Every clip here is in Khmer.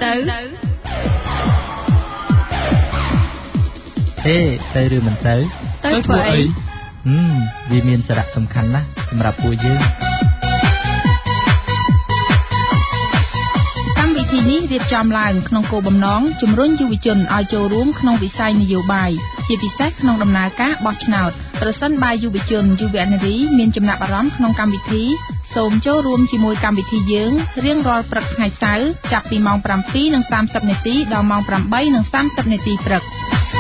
ទៅទៅឬមិនទៅធ្វើអីវាមានសារៈសំខាន់ណាស់សម្រាប់ពួកយើងកម្មវិធីនេះរៀបចំឡើងក្នុងគោលបំណងជំរុញយុវជនឲ្យចូលរួមក្នុងវិស័យនយោបាយជាពិសេសក្នុងដំណើរការបោះឆ្នោតប្រសិនបើយុវជនយុវនារីមានចំណាប់អារម្មណ៍ក្នុងកម្មវិធីសូមចូលរួមជាមួយកម្មវិធីយើងរៀងរាល់ព្រឹកថ្ងៃសៅរ៍ចាប់ពីម៉ោង 7:30 នាទីដល់ម៉ោង 8:30 នាទីព្រឹក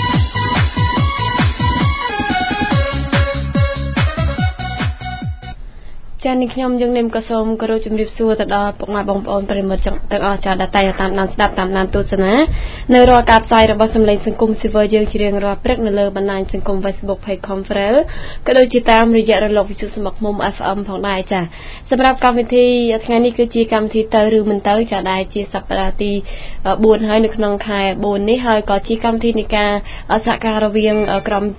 ចា៎នេះខ្ញុំយើងនាមក៏សូមគោរពជំរាបសួរទៅដល់ពុកម៉ែបងប្អូនប្រិមិត្តទាំងអស់ចា៎ដែលតែតាមដានស្ដាប់តាមដានទស្សនានៅរាល់ការផ្សាយរបស់សម្លេងសង្គមស៊ីវិលយើងជារៀងរាល់ព្រឹកនៅលើបណ្ដាញសង្គម Facebook Page Conference ក៏ដូចជាតាមរយៈរលកវិទ្យុស្មុកមុំ FM ផងដែរចា៎សម្រាប់កម្មវិធីថ្ងៃនេះគឺជាកម្មវិធីទៅឬមិនទៅចា៎ដែលជាសប្តាហ៍ទី4ហើយនៅក្នុងខែ4នេះហើយក៏ជាកម្មវិធីនៃការសហការរវាងក្រុម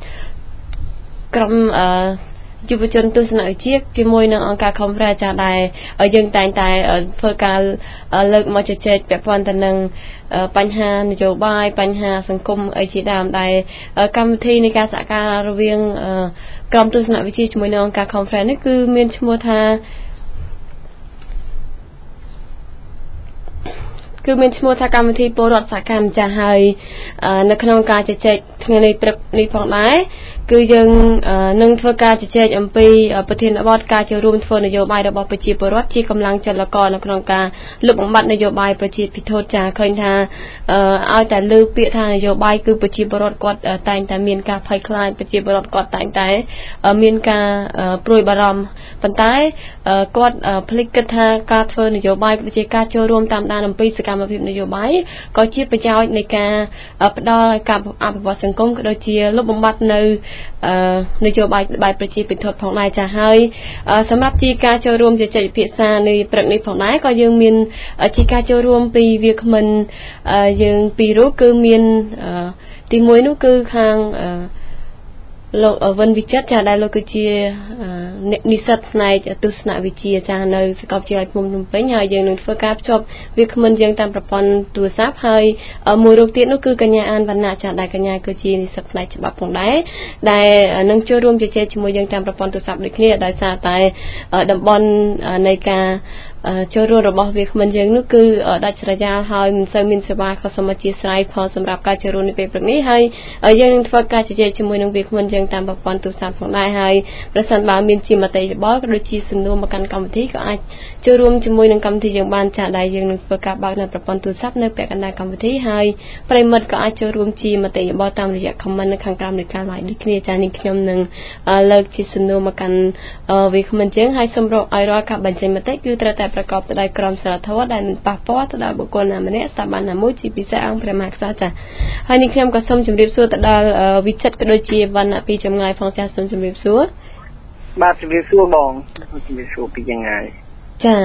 យុវជនទស្សនវិជ្ជាជាមួយនឹងអង្គការ Conference ចាដែលយើងតែងតែធ្វើការលើកមកជជែកពាក់ព័ន្ធទៅនឹងបញ្ហានយោបាយបញ្ហាសង្គមអីជាដើមដែលកម្មវិធីនៃការសហការរវាងក្រុមទស្សនវិជ្ជាជាមួយនឹងអង្គការ Conference នេះគឺមានឈ្មោះថាកម្មវិធីពលរដ្ឋសកម្មចាស់ហើយនៅក្នុងការជជែកថ្ងៃនេះព្រឹកនេះផងដែរគឺយើងនឹងធ្វើការជជែកអំពីប្រធានបទការចូលរួមធ្វើនយោបាយរបស់ប្រជាពលរដ្ឋជាកម្លាំងចលករនៅក្នុងការលុបបំបាត់នយោបាយប្រជាពិធចាឃើញថាឲ្យតែលើពាក្យថានយោបាយគឺប្រជាពលរដ្ឋគាត់តែងតែមានការភ័យខ្លាចប្រជាពលរដ្ឋគាត់តែងតែមានការព្រួយបារម្ភប៉ុន្តែគាត់ភ្លេចគិតថាការធ្វើនយោបាយគឺជាការចូលរួមតាមដានអំពីសកម្មភាពនយោបាយក៏ជាប្រយោជន៍នៃការផ្ដល់ការអភិវឌ្ឍសង្គមក៏ដូចជាលុបបំបាត់នៅនយោបាយបែបប្រជាពិធផងដែរចាហើយសម្រាប់ជាការចូលរួមជជែកពិភាក្សានៅព្រឹកនេះផងដែរក៏យើងមានជាការចូលរួមពីវាគ្មិនយើងពីររូបគឺមានទី1នោះគឺខាងលោកវិនវិចិត្រចាដែលលោកគឺជានិស្សិតផ្នែកទស្សនវិជ្ជាចានៅសាកលវិទ្យាល័យភ្នំពេញហើយយើងនឹងធ្វើការភ្ជាប់វាគ្មិនយើងតាមប្រព័ន្ធទូរស័ព្ទហើយមួយរូបទៀតនោះគឺកញ្ញាអានវណ្ណៈចាដែលកញ្ញាគឺជានិស្សិតផ្នែកច្បាប់ផងដែរដែលនឹងចូលរួមជជែកជាមួយយើងតាមប្រព័ន្ធទូរស័ព្ទដូចគ្នាដោយសារតែតំបន់នៃការចូលរួមរបស់វាគ្មិនយើងនោះគឺដាច់ស្រយាលហើយមិនសូវមានសេវាក៏សូមអធិស្ឋានផងសម្រាប់ការចូលរួមនៅពេលព្រឹកនេះហើយយើងនឹងធ្វើការជជែកជាមួយនឹងវាគ្មិនយើងតាមប្រព័ន្ធទូរស័ព្ទផងដែរហើយប្រសិនបើមានជាមតិយោបល់ក៏ដូចជាសំណួរមកកាន់កម្មវិធីក៏អាចចូលរួមជាមួយនឹងកម្មវិធីយើងបានចាដែលយើងនឹងធ្វើការបើកនៅប្រព័ន្ធទូរស័ព្ទនៅពាក់កណ្ដាលកម្មវិធីហើយប្រិមិត្តក៏អាចចូលរួមជាមតិយោបល់តាមរយៈ comment នៅខាងក្រោមនៃការ live ដូចគ្នាចានេះខ្ញុំនឹងលើកជាសំណួរមកកាន់វាគ្មិនយើងហើយសូមរកឲ្យរាល់ការបញ្ចេញមតិគឺត្រូវតែប្រកបទៅដោយក្រមសីលធម៌ដែលមិនប៉ះពាល់ទៅដល់បុគ្គលណាម្នាក់ស្ថាប័នណាមួយជាពិសេសអង្គព្រះមហាក្សត្រចាហើយនេះខ្ញុំក៏សូមជម្រាបសួរទៅដល់វិចិត្រក៏ដូចជាវណ្ណៈពីចម្ងាយផងចាសូមជម្រាបសួរបាទជម្រាបសួរបងជម្រាបសួរពីចម្ងាយចា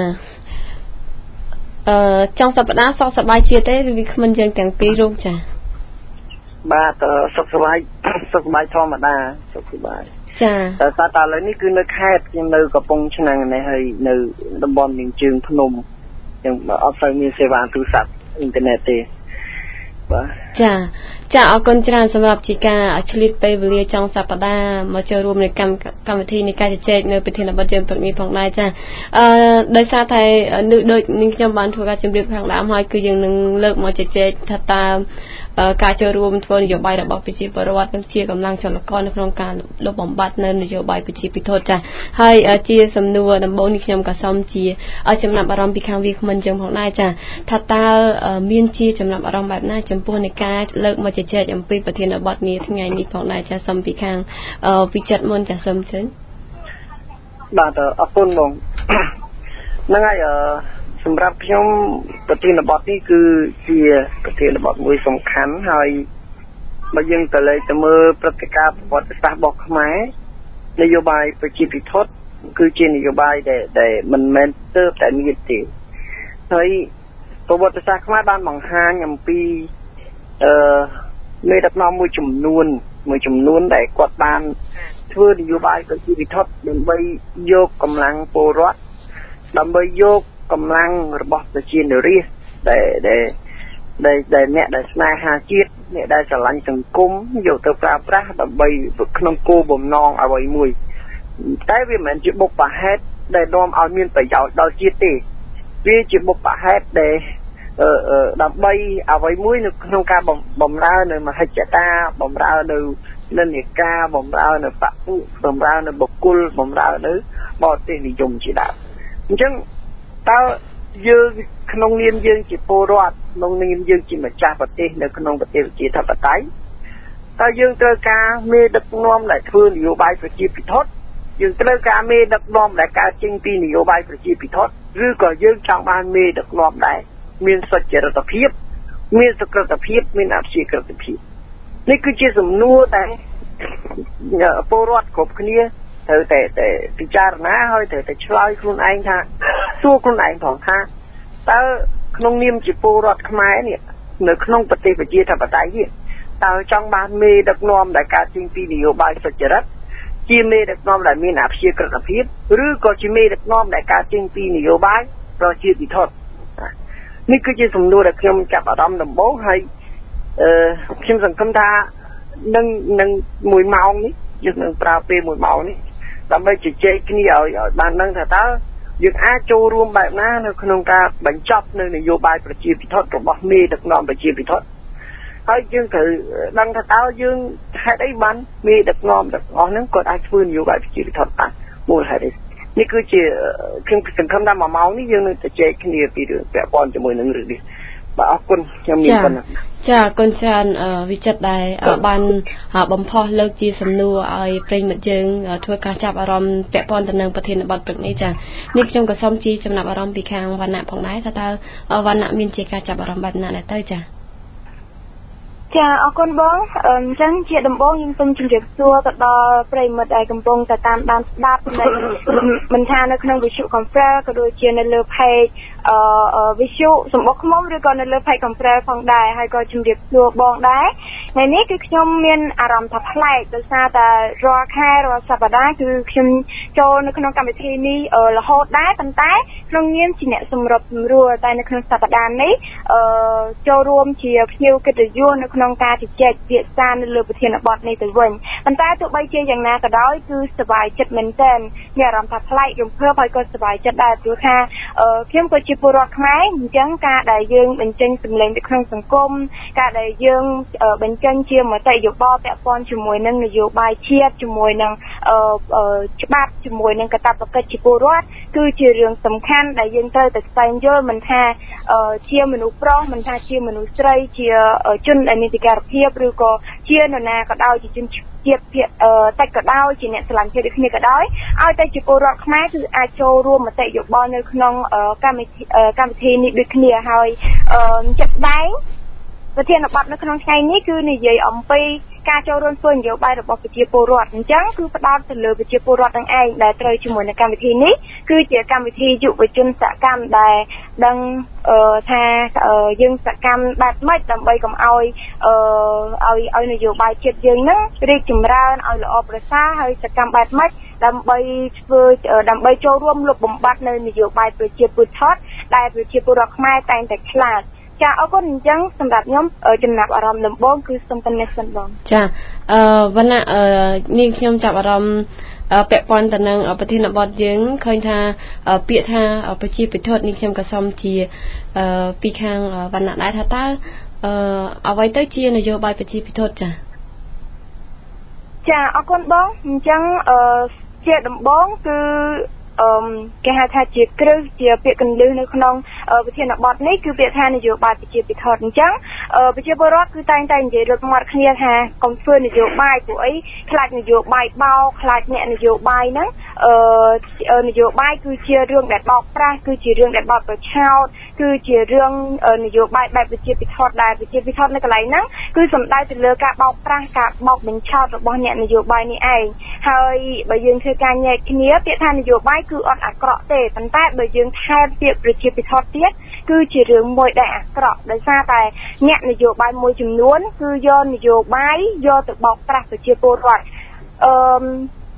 ចុងសប្តាហ៍សុខសប្បាយជាទេឬវាគ្មិនយើងទាំងពីររូបចាបាទសុខសប្បាយធម្មតាសុខសប្បាយចាតែតែឥឡូវនេះគឺនៅខេត្តខ្ញុំនៅកំពង់ឆ្នាំងនេះហើយនៅតំបន់មានជើងភ្នំខ្ញុំអត់សូវមានសេវាទូរស័ព្ទអ៊ីនធឺណិតទេបាទចាអរគុណច្រើនសម្រាប់ជាការឆ្លៀតពេលវេលាចុងសប្តាហ៍មកចូលរួមនៅកម្មវិធីនៃការជជែកនៅប្រធានបទយើងព្រឹកនេះផងដែរចាដោយសារតែដូចនាងខ្ញុំបានធ្វើការជម្រាបខាងដើមហើយគឺយើងនឹងលើកមកជជែកថាតើការចូលរួមធ្វើនយោបាយរបស់ប្រជាពលរដ្ឋនឹងជាកម្លាំងចលករនៅក្នុងការលុបបំបាត់នៅនយោបាយប្រជាពិធចាហើយជាសំណួរដំបូងនេះខ្ញុំក៏សូមជាចំណាប់អារម្មណ៍ពីខាងវាគ្មិនយើងផងដែរចាថាតើមានជាចំណាប់អារម្មណ៍បែបណាចំពោះនៃការលើកមកជជែកអំពីប្រធានបទនេះថ្ងៃនេះផងដែរចាសូមពីខាងវិចិត្រមុនចាសូមជើញបាទអរគុណបងហ្នឹងហើយសម្រាប់ខ្ញុំប្រធានបទនេះគឺជាប្រធានបទមួយសំខាន់ហើយបើយើងទៅលើទៅមើលព្រឹត្តិការណ៍ប្រវត្តិសាស្ត្ររបស់ខ្មែរនយោបាយប្រជាពិធគឺជានយោបាយដែលមិនមែនទើបតែមានទេហើយប្រវត្តិសាស្ត្រខ្មែរបានបង្ហាញអំពីមេដឹកនាំមួយចំនួនដែលគាត់បានធ្វើនយោបាយប្រជាពិធដើម្បីយកកម្លាំងពលរដ្ឋដើម្បីយកកម្លាំងរបស់ប្រជានារីដែលដែលអ្នកដែលស្នេហាជាតិអ្នកដែលស្រឡាញ់សង្គមយកទៅប្រើប្រាស់ដើម្បីក្នុងគោលបំណងអ្វីមួយតែវាមិនមែនជាបុព្វហេតុដែលនាំឲ្យមានប្រយោជន៍ដល់ជាតិទេវាជាបុព្វហេតុដែលដើម្បីអ្វីមួយនៅក្នុងការបម្រើនៅមហិច្ឆតាបម្រើនៅនិន្នាការបម្រើនៅបពុបម្រើនៅបុគ្គលបម្រើនៅបរទេសនិយមជាដើមអញ្ចឹងតើយើងក្នុងនាមយើងជាពលរដ្ឋក្នុងនាមយើងជាម្ចាស់ប្រទេសនៅក្នុងប្រទេសប្រជាធិបតេយ្យតើយើងត្រូវការមេដឹកនាំដែលធ្វើនយោបាយប្រជាពិធដ្ឋយើងត្រូវការមេដឹកនាំដែលកើតចេញពីនយោបាយប្រជាពិធដ្ឋឬក៏យើងចង់បានមេដឹកនាំដែលមានសុចរិតភាពមានសុក្រិតភាពមានអព្យាក្រឹតភាពនេះគឺជាសំណួរដែលពលរដ្ឋគ្រប់គ្នាត្រូវតែពិចារណាហើយត្រូវតែឆ្លើយខ្លួនឯងថាសួរខ្លួនឯងផងថាតើក្នុងនាមជាពលរដ្ឋខ្មែរនេះនៅក្នុងប្រទេសប្រជាធិបតេយ្យនេះតើចង់បានមេដឹកនាំដែលកើតចេញពីនយោបាយសុចរិតជាមេដឹកនាំដែលមានអព្យាក្រឹតភាពឬក៏ជាមេដឹកនាំដែលកើតចេញពីនយោបាយប្រជាពិធដ្ឋនេះគឺជាសំណួរដែលខ្ញុំចាប់អារម្មណ៍ដំបូងហើយខ្ញុំសង្ឃឹមថានឹង1ម៉ោងនេះយើងនឹងប្រើពេល1ម៉ោងនេះដើម្បីជជែកគ្នាឲ្យបានដឹងថាតើយើងអាចចូលរួមបែបណានៅក្នុងការបញ្ចប់នៅនយោបាយប្រជាពិធដ្ឋរបស់មេដឹកនាំប្រជាពិធដ្ឋហើយយើងត្រូវដឹងថាតើយើងហេតុអីបានមេដឹកនាំទាំងអស់ហ្នឹងគាត់អាចធ្វើនយោបាយប្រជាពិធដ្ឋបានមូលហេតុអីនេះគឺជាខ្ញុំសង្ឃឹមថា1ម៉ោងនេះយើងនឹងជជែកគ្នាពីរឿងពាក់ព័ន្ធជាមួយនឹងរឿងនេះបាទអរគុណខ្ញុំមានប៉ុណ្ណឹងចាអរគុណច្រើនវិចិត្រដែលបានបំផុសលើកជាសំណួរឲ្យប្រិយមិត្តយើងធ្វើការចាប់អារម្មណ៍ពាក់ព័ន្ធទៅនឹងប្រធានបទព្រឹកនេះចានេះខ្ញុំក៏សូមជាចំណាប់អារម្មណ៍ពីខាងវណ្ណៈផងដែរថាតើវណ្ណៈមានជាការចាប់អារម្មណ៍បែបណាដែរទៅចាចាអរគុណបងអញ្ចឹងជាដំបូងខ្ញុំសូមជម្រាបសួរទៅដល់ប្រិយមិត្តដែលកំពុងតែតាមដានស្ដាប់នៅមិនថានៅក្នុងវិទ្យុកំព្រាក៏ដូចជានៅលើ page វិទ្យុសម្បុកឃ្មុំឬក៏នៅលើ page កំព្រាផងដែរហើយក៏ជម្រាបសួរបងដែរថ្ងៃនេះគឺខ្ញុំមានអារម្មណ៍ថាប្លែកដោយសារតែរាល់ខែរាល់សប្តាហ៍គឺខ្ញុំចូលនៅក្នុងកម្មវិធីនេះរហូតដែរប៉ុន្តែក្នុងនាមជាអ្នកសម្របសម្រួលតែនៅក្នុងសប្តាហ៍នេះចូលរួមជាភ្ញៀវកិត្តិយសនៅក្នុងការជជែកពិសានៅលើប្រធានបទនេះទៅវិញប៉ុន្តែទោះបីជាយ៉ាងណាក៏ដោយគឺសប្បាយចិត្តមែនទែនមានអារម្មណ៍ថាប្លែករំភើបហើយក៏សប្បាយចិត្តដែរព្រោះថាខ្ញុំក៏ជាពលរដ្ឋខ្មែរអញ្ចឹងការដែលយើងបញ្ចេញសម្លេងទៅក្នុងសង្គមការដែលយើងបញ្ចេញជាមតិយោបល់ពាក់ព័ន្ធជាមួយនឹងនយោបាយជាតិជាមួយនឹងច្បាប់ជាមួយនឹងកាតព្វកិច្ចជាពលរដ្ឋគឺជារឿងសំខាន់ដែលយើងត្រូវតែស្វែងយល់មិនថាជាមនុស្សប្រុសមិនថាជាមនុស្សស្រីជាជនដែលមានពិការភាពឬក៏ជានរណាក៏ដោយជាជនជាតិតិចក៏ដោយជាអ្នកស្រឡាញ់ជាតិដូចគ្នាក៏ដោយឲ្យតែជាពលរដ្ឋខ្មែរគឺអាចចូលរួមមតិយោបល់នៅក្នុងកម្មវិធីនេះដូចគ្នាហើយចិត្តស្ដែងប្រធានបទនៅក្នុងថ្ងៃនេះគឺនិយាយអំពីការចូលរួមធ្វើនយោបាយរបស់ប្រជាពលរដ្ឋអញ្ចឹងគឺផ្ដោតទៅលើប្រជាពលរដ្ឋទាំងឯងដែលត្រូវជាមួយនឹងកម្មវិធីនេះគឺជាកម្មវិធីយុវជនសកម្មដែលដឹងថាយើងសកម្មបែបម៉េចដើម្បីកុំឲ្យនយោបាយជាតិយើងហ្នឹងរីកចម្រើនឲ្យល្អប្រសើរហើយសកម្មបែបម៉េចដើម្បីចូលរួមលុបបំបាត់នៅនយោបាយប្រជាពលរដ្ឋដែលប្រជាពលរដ្ឋខ្មែរតែងតែខ្លាចចាអរគុណអញ្ចឹងសម្រាប់ខ្ញុំចំណាប់អារម្មណ៍ដំបូងគឺសូមប៉ុណ្ណេះសិនបងចាវណ្ណៈនេះខ្ញុំចាប់អារម្មណ៍ពាក់ព័ន្ធទៅនឹងប្រធានបទយើងឃើញថាពាក្យថាប្រជាពិធដ្ឋនេះខ្ញុំក៏សូមជាពីខាងវណ្ណៈដែរថាតើអ្វីទៅជានយោបាយប្រជាពិធដ្ឋចាអរគុណបងអញ្ចឹងជាដំបូងគឺគេហៅថាជាគ្រឹះជាពាក្យកន្លឹះនៅក្នុងប្រធានបទនេះគឺពាក្យថានយោបាយប្រជាពិធដ្ឋអញ្ចឹងប្រជាពលរដ្ឋគឺតែងតែនិយាយរត់មាត់គ្នាថាកុំធ្វើនយោបាយព្រោះអីខ្លាចនយោបាយបោកខ្លាចអ្នកនយោបាយហ្នឹងនយោបាយគឺជារឿងដែលបោកប្រាស់គឺជារឿងដែលបោកប្រឆោតគឺជារឿងនយោបាយបែបប្រជាពិធដ្ឋដែលប្រជាពិធដ្ឋនៅកន្លែងហ្នឹងគឺសំដៅទៅលើការបោកប្រាស់ការបោកបញ្ឆោតរបស់អ្នកនយោបាយនេះឯងហើយបើយើងធ្វើការញែកគ្នាពាក្យថានយោបាយគឺអត់អាក្រក់ទេប៉ុន្តែបើយើងថែមពាក្យប្រជាពិធដ្ឋទៀតគឺជារឿងមួយដែលអាក្រក់ដោយសារតែអ្នកនយោបាយមួយចំនួនគឺយកនយោបាយយកទៅបោកប្រាស់ប្រជាពលរដ្ឋហ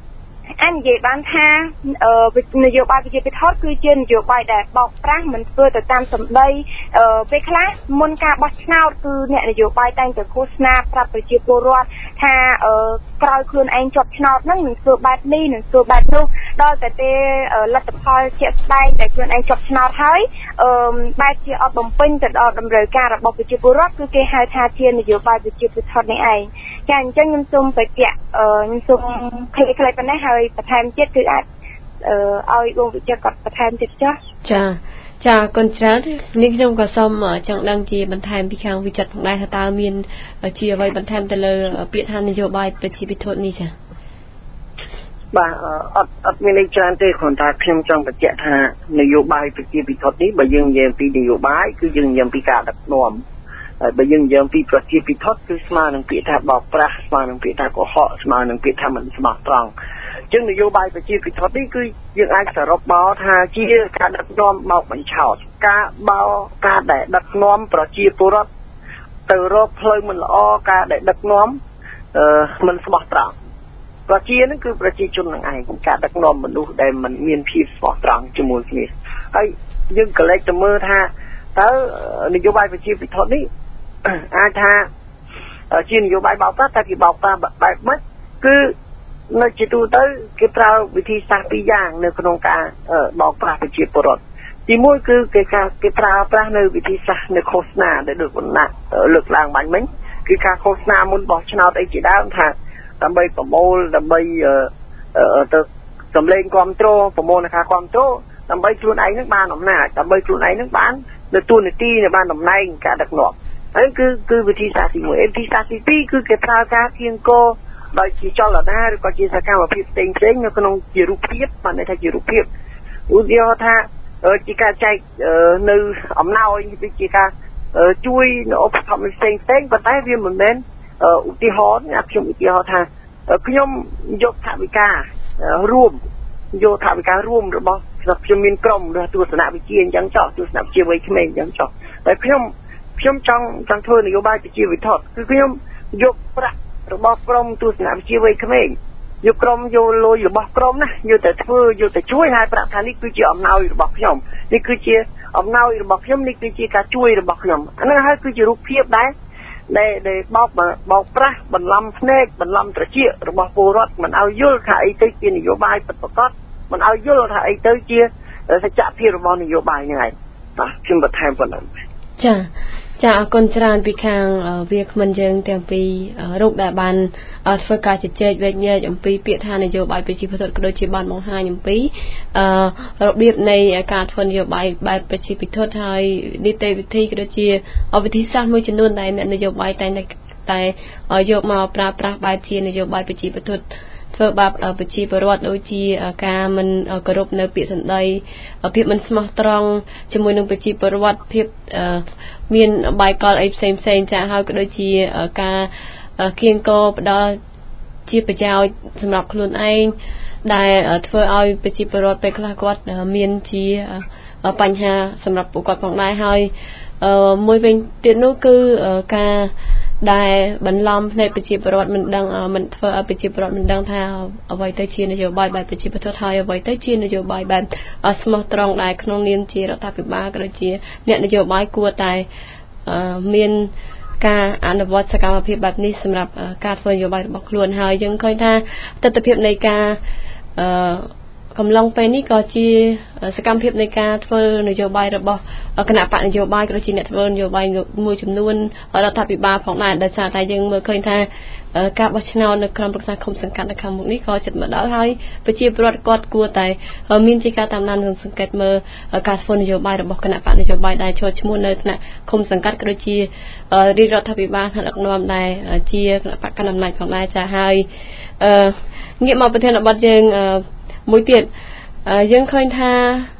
anhនិយាយបានថានយោបាយប្រជាពិធគឺជានយោបាយដែលបោកប្រាស់មិនធ្វើទៅតាមសម្ដីពេលខ្លះមុនការបោះឆ្នោតគឺអ្នកនយោបាយតែងតែឃោសនាប្រាប់ប្រជាពលរដ្ឋថាក្រោយខ្លួនឯងជាប់ឆ្នោតហ្នឹងនឹងធ្វើបែបនេះនឹងធ្វើបែបនោះដល់តែពេលលទ្ធផលជាក់ស្ដែងដែលខ្លួនឯងជាប់ឆ្នោតហើយបែបជាអត់បំពេញទៅដល់តម្រូវការរបស់ប្រជាពលរដ្ឋគឺគេហៅថាជានយោបាយប្រជាពិធនេះឯងចាអញ្ចឹងខ្ញុំសូមបញ្ជាក់ខ្ញុំសូមខ្លីៗប៉ុណ្ណេះហើយបន្ថែមទៀតគឺអាចឲ្យបងវិជ្ជគាត់បន្ថែមទៀតចាចាកូនច្រើននេះខ្ញុំក៏សូមចង់ដឹងជាបន្ថែមពីខាងវិចិត្រផងដែរថាតើមានជាអ្វីបន្ថែមទៅលើពាក្យថានយោបាយប្រជាពិធនេះចាបាទអត់មានអីច្រើនទេគ្រាន់តែខ្ញុំចង់បញ្ជាក់ថានយោបាយប្រជាពិធនេះបើយើងនិយាយពីនយោបាយគឺយើងនិយាយពីការដឹកនាំហើយបើយើងនិយាយពីប្រជាពិធគឺស្មើនឹងពាក្យថាបោកប្រាស់ស្មើនឹងពាក្យថាកុហកស្មើនឹងពាក្យថាមិនស្មោះត្រង់អញ្ចឹងនយោបាយប្រជាពិធនេះគឺយើងអាចសរុបមកថាជាការដឹកនាំបោកបញ្ឆោតការដែលដឹកនាំប្រជាពលរដ្ឋទៅរកផ្លូវមិនល្អការដែលដឹកនាំមិនស្មោះត្រង់ប្រជានឹងគឺប្រជាជននឹងឯងការដឹកនាំមនុស្សដែលមិនមានភាពស្មោះត្រង់ជាមួយគ្នាហើយយើងក៏លេចទៅមើលថាតើនយោបាយប្រជាពិធនេះអាចថាជានយោបាយបោកប្រាស់តែគេបោកប្រាស់បែបម៉េចគឺនៅជាទូទៅគេប្រើវិធីសាស្ត្រពីរយ៉ាងនៅក្នុងការបោកប្រាស់ប្រជាពលរដ្ឋទីមួយគឺគេប្រើប្រាស់នៅវិធីសាស្ត្រនៅឃោសនាដែលដូចបណ្ណាលើកឡើងបាញ់មិញគឺការឃោសនាមុនបោះឆ្នោតអីជាដើមថាដើម្បីប្រមូលដើម្បីទៅសម្លេងគ្រប់គ្រងប្រមូលនៃការគ្រប់គ្រងដើម្បីខ្លួនឯងនឹងបានអំណាចដើម្បីខ្លួនឯងនឹងបាននៅទូនាទីនៅបានតំណែងការដឹកនាំហើយគឺវិធីសាស្ត្រទី1វិធីសាស្ត្រទី2គឺគេប្រើការគៀងគរដោយជាចលនាឬក៏ជាសកម្មភាពផ្សេងៗនៅក្នុងជារូបភាពបានន័យថាជារូបភាពឧទាហរណ៍ថាជាការចែកនៅអំណោយជាការជួយនៅឧបត្ថម្ភផ្សេងៗប៉ុន្តែវាមិនមែនឧទាហរណ៍ខ្ញុំឧទាហរណ៍ថាខ្ញុំយកថវិការួមរបស់ខ្ញុំមានក្រុមទស្សនវិជ្ជាអញ្ចឹងចោះទស្សនវិជ្ជាវ័យក្មេងអញ្ចឹងចោះតែខ្ញុំចង់ធ្វើនយោបាយប្រជាវិធគឺខ្ញុំយកប្រាក់របស់ក្រុមទស្សនវិជ្ជាវ័យក្មេងយកក្រុមយកលុយរបស់ក្រុមណាយកតែជួយហើយប្រាក់ថានេះគឺជាអំណោយរបស់ខ្ញុំនេះគឺជាអំណោយរបស់ខ្ញុំនេះគឺជាការជួយរបស់ខ្ញុំអានោះហើយគឺជារូបភាពដែលបោកប្រាស់បន្លំភ្នែកបន្លំត្រចៀករបស់ពលរដ្ឋមិនឲ្យយល់ថាអីទៅជានយោបាយពិតប្រាកដមិនឲ្យយល់ថាអីទៅជាសច្ចភាពរបស់នយោបាយហ្នឹងឯងបាទខ្ញុំបន្ថែមប៉ុណ្ណឹងចាអរគុណច្រើនពីខាងវាគ្មិនយើងទាំងពីររូបដែលបានធ្វើការជជែកវែកញែកអំពីពាក្យថានយោបាយប្រជាពិធក៏ដូចជាបានបង្ហាញអំពីរបៀបនៃការធ្វើនយោបាយបែបប្រជាពិធហើយនីតិវិធីក៏ដូចជាវិធីសាស្ត្រមួយចំនួនដែលអ្នកនយោបាយតែយកមកប្រើប្រាស់បែបជានយោបាយប្រជាពិធធ្វើបាបប្រជាពលរដ្ឋដូចជាការមិនគោរពនៅពាក្យសម្ដីភាពមិនស្មោះត្រង់ជាមួយនឹងប្រជាពលរដ្ឋភាពមានបាយកលអីផ្សេងចាហើយក៏ដូចជាការគៀងគរផ្ដល់ជាប្រយោជន៍សម្រាប់ខ្លួនឯងដែលធ្វើឲ្យប្រជាពលរដ្ឋពេលខ្លះគាត់មានជាបញ្ហាសម្រាប់ពួកគាត់ផងដែរហើយមួយវិញទៀតនោះគឺការដែលបន្លំភ្នែកប្រជាពលរដ្ឋមិនដឹងមិនធ្វើឲ្យប្រជាពលរដ្ឋមិនដឹងថាអ្វីទៅជានយោបាយបែបប្រជាពិធហើយអ្វីទៅជានយោបាយបែបស្មោះត្រង់ដែលក្នុងនាមជារដ្ឋាភិបាលក៏ដូចជាអ្នកនយោបាយគួរតែមានការអនុវត្តសកម្មភាពបែបនេះសម្រាប់ការធ្វើនយោបាយរបស់ខ្លួនហើយយើងឃើញថាទស្សនវិជ្ជានៃការកំឡុងពេលនេះក៏ជាសកម្មភាពនៃការធ្វើនយោបាយរបស់គណៈបកនយោបាយក៏ដូចជាអ្នកធ្វើនយោបាយមួយចំនួនរដ្ឋាភិបាលផងដែរដោយសារតែយើងមើលឃើញថាការបោះឆ្នោតនៅក្រុមប្រឹក្សាឃុំសង្កាត់នៅខាងមុខនេះក៏ជិតមកដល់ហើយប្រជាពលរដ្ឋគាត់គួរតែមានជាការតាមដាននិងសង្កេតមើលការធ្វើនយោបាយរបស់គណៈបកនយោបាយដែលចូលឈ្មោះនៅថ្នាក់ឃុំសង្កាត់ក៏ដូចជារាជរដ្ឋាភិបាលថ្នាក់ដឹកនាំដែលជាគណៈបកកណ្ដាលអំណាចផងដែរចាហើយងាកមកប្រធានបទយើងមួយទៀតយើងឃើញថា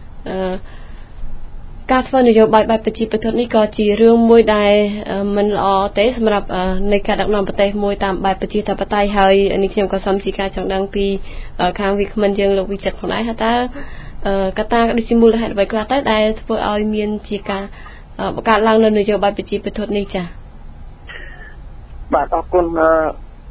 ការធ្វើនយោបាយបែបប្រជាពិធនេះក៏ជារឿងមួយដែលមិនល្អទេសម្រាប់នៃការដឹកនាំប្រទេសមួយតាមបែបប្រជាធិបតេយ្យហើយនេះខ្ញុំក៏សូមជាការចង់ដឹងពីខាងវិក្កាមយើងលោកវិចិត្រផងដែរថាតើកត្តាដូចជាមូលហេតុអ្វីខ្លះទៅដែលធ្វើឲ្យមានជាការបង្កើតឡើងនៅនយោបាយប្រជាពិធនេះចា៎បាទអរគុណ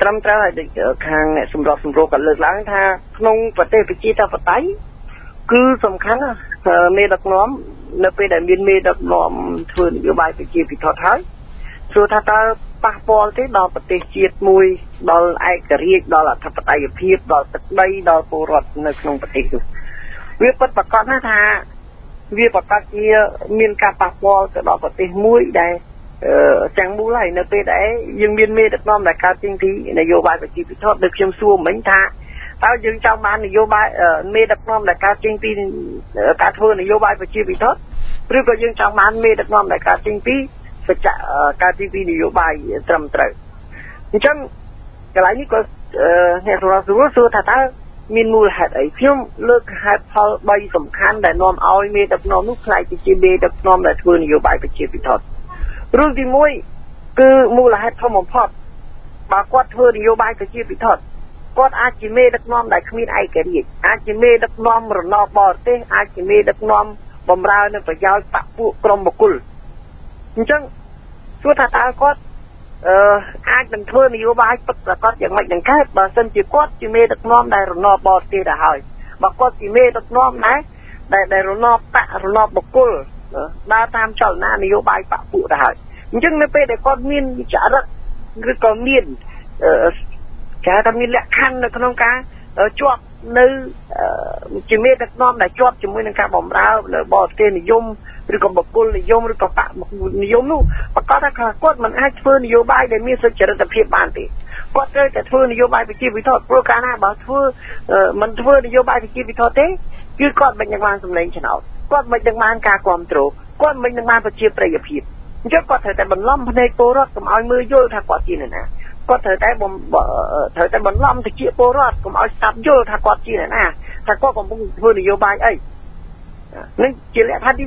ត្រឹមត្រូវហើយខាងអ្នកសម្របសម្រួលក៏លើកឡើងថាក្នុងប្រទេសប្រជាធិបតេយ្យគឺសំខាន់ណាមេដឹកនាំនៅពេលដែលមានមេដឹកនាំធ្វើនយោបាយប្រជាពិធហើយសួរថាតើប៉ះពាល់ទេដល់ប្រទេសជាតិមួយដល់ឯករាជ្យដល់អធិបតេយ្យភាពដល់ទឹកដីដល់ពលរដ្ឋនៅក្នុងប្រទេសនោះវាពិតប្រាកដណាស់ថាវាប្រកាសជាមានការប៉ះពាល់ទៅដល់ប្រទេសមួយដែលទាំងមូលហើយនៅពេលដែលយើងមានមេដឹកនាំដែលកើតចេញពីនយោបាយប្រជាពិធដូចខ្ញុំសួរមិញថាតើយើងចង់បាននយោបាយមេដឹកនាំដែលកើតចេញពីការធ្វើនយោបាយប្រជាពិធឬក៏យើងចង់បានមេដឹកនាំដែលកើតចេញពីសច្ចៈការទីពីនយោបាយត្រឹមត្រូវអញ្ចឹងកន្លែងនេះក៏អ្នកសម្រាប់សួរថាតើមានមូលហេតុអីខ្ញុំលើកហេតុផល3សំខាន់ដែលនាំឲ្យមេដឹកនាំនោះខ្លាចទៅជាមេដឹកនាំដែលធ្វើនយោបាយប្រជាពិធរឿងទី1គឺមូលហេតុធំបំផុតបើគាត់ធ្វើនយោបាយប្រជាពិធគាត់អាចជាមេដឹកនាំដែលគ្មានឯករាជ្យអាចជាមេដឹកនាំរណបបរទេសអាចជាមេដឹកនាំបម្រើនៅប្រយោជន៍បកពួកក្រុមបុគ្គលអញ្ចឹងសួរថាតើគាត់អាចនឹងធ្វើនយោបាយពិតប្រាកដយ៉ាងម៉េចនឹងកើតបើសិនជាគាត់ជាមេដឹកនាំដែលរណបបរទេសទៅហើយបើគាត់ជាមេដឹកនាំដែលរណបបករណបបុគ្គលដើរតាមចលនានយោបាយបកពួកទៅហើយអញ្ចឹងនៅពេលដែលគាត់មានវិចារៈឬក៏មានគេថាមានលក្ខខណ្ឌនៅក្នុងការជាប់នៅជាមេដឹកនាំដែលជាប់ជាមួយនឹងការបម្រើនៅបរទេសនិយមឬក៏បុគ្គលនិយមឬក៏បកនិយមនោះប្រកាសថាគាត់មិនអាចធ្វើនយោបាយដែលមានសុចរិតភាពបានទេគាត់ត្រូវតែធ្វើនយោបាយប្រជាពិធព្រោះកាលណាបើមិនធ្វើនយោបាយប្រជាពិធទេគឺគាត់មិននឹងបានសម្លេងឆ្នោតគាត់មិននឹងបានការគ្រប់គ្រងគាត់មិននឹងបានប្រជាប្រិយភាពអញ្ចឹងគាត់ត្រូវតែបន្លំភ្នែកពលរដ្ឋកុំឲ្យមើលយល់ថាគាត់ជានរណាគាត់ត្រូវតែបន្លំទៅជាពលរដ្ឋកុំឲ្យស្ដាប់យល់ថាគាត់ជានរណាថាគាត់កំពុងធ្វើនយោបាយអីនេះជាលក្ខខណ្ឌទី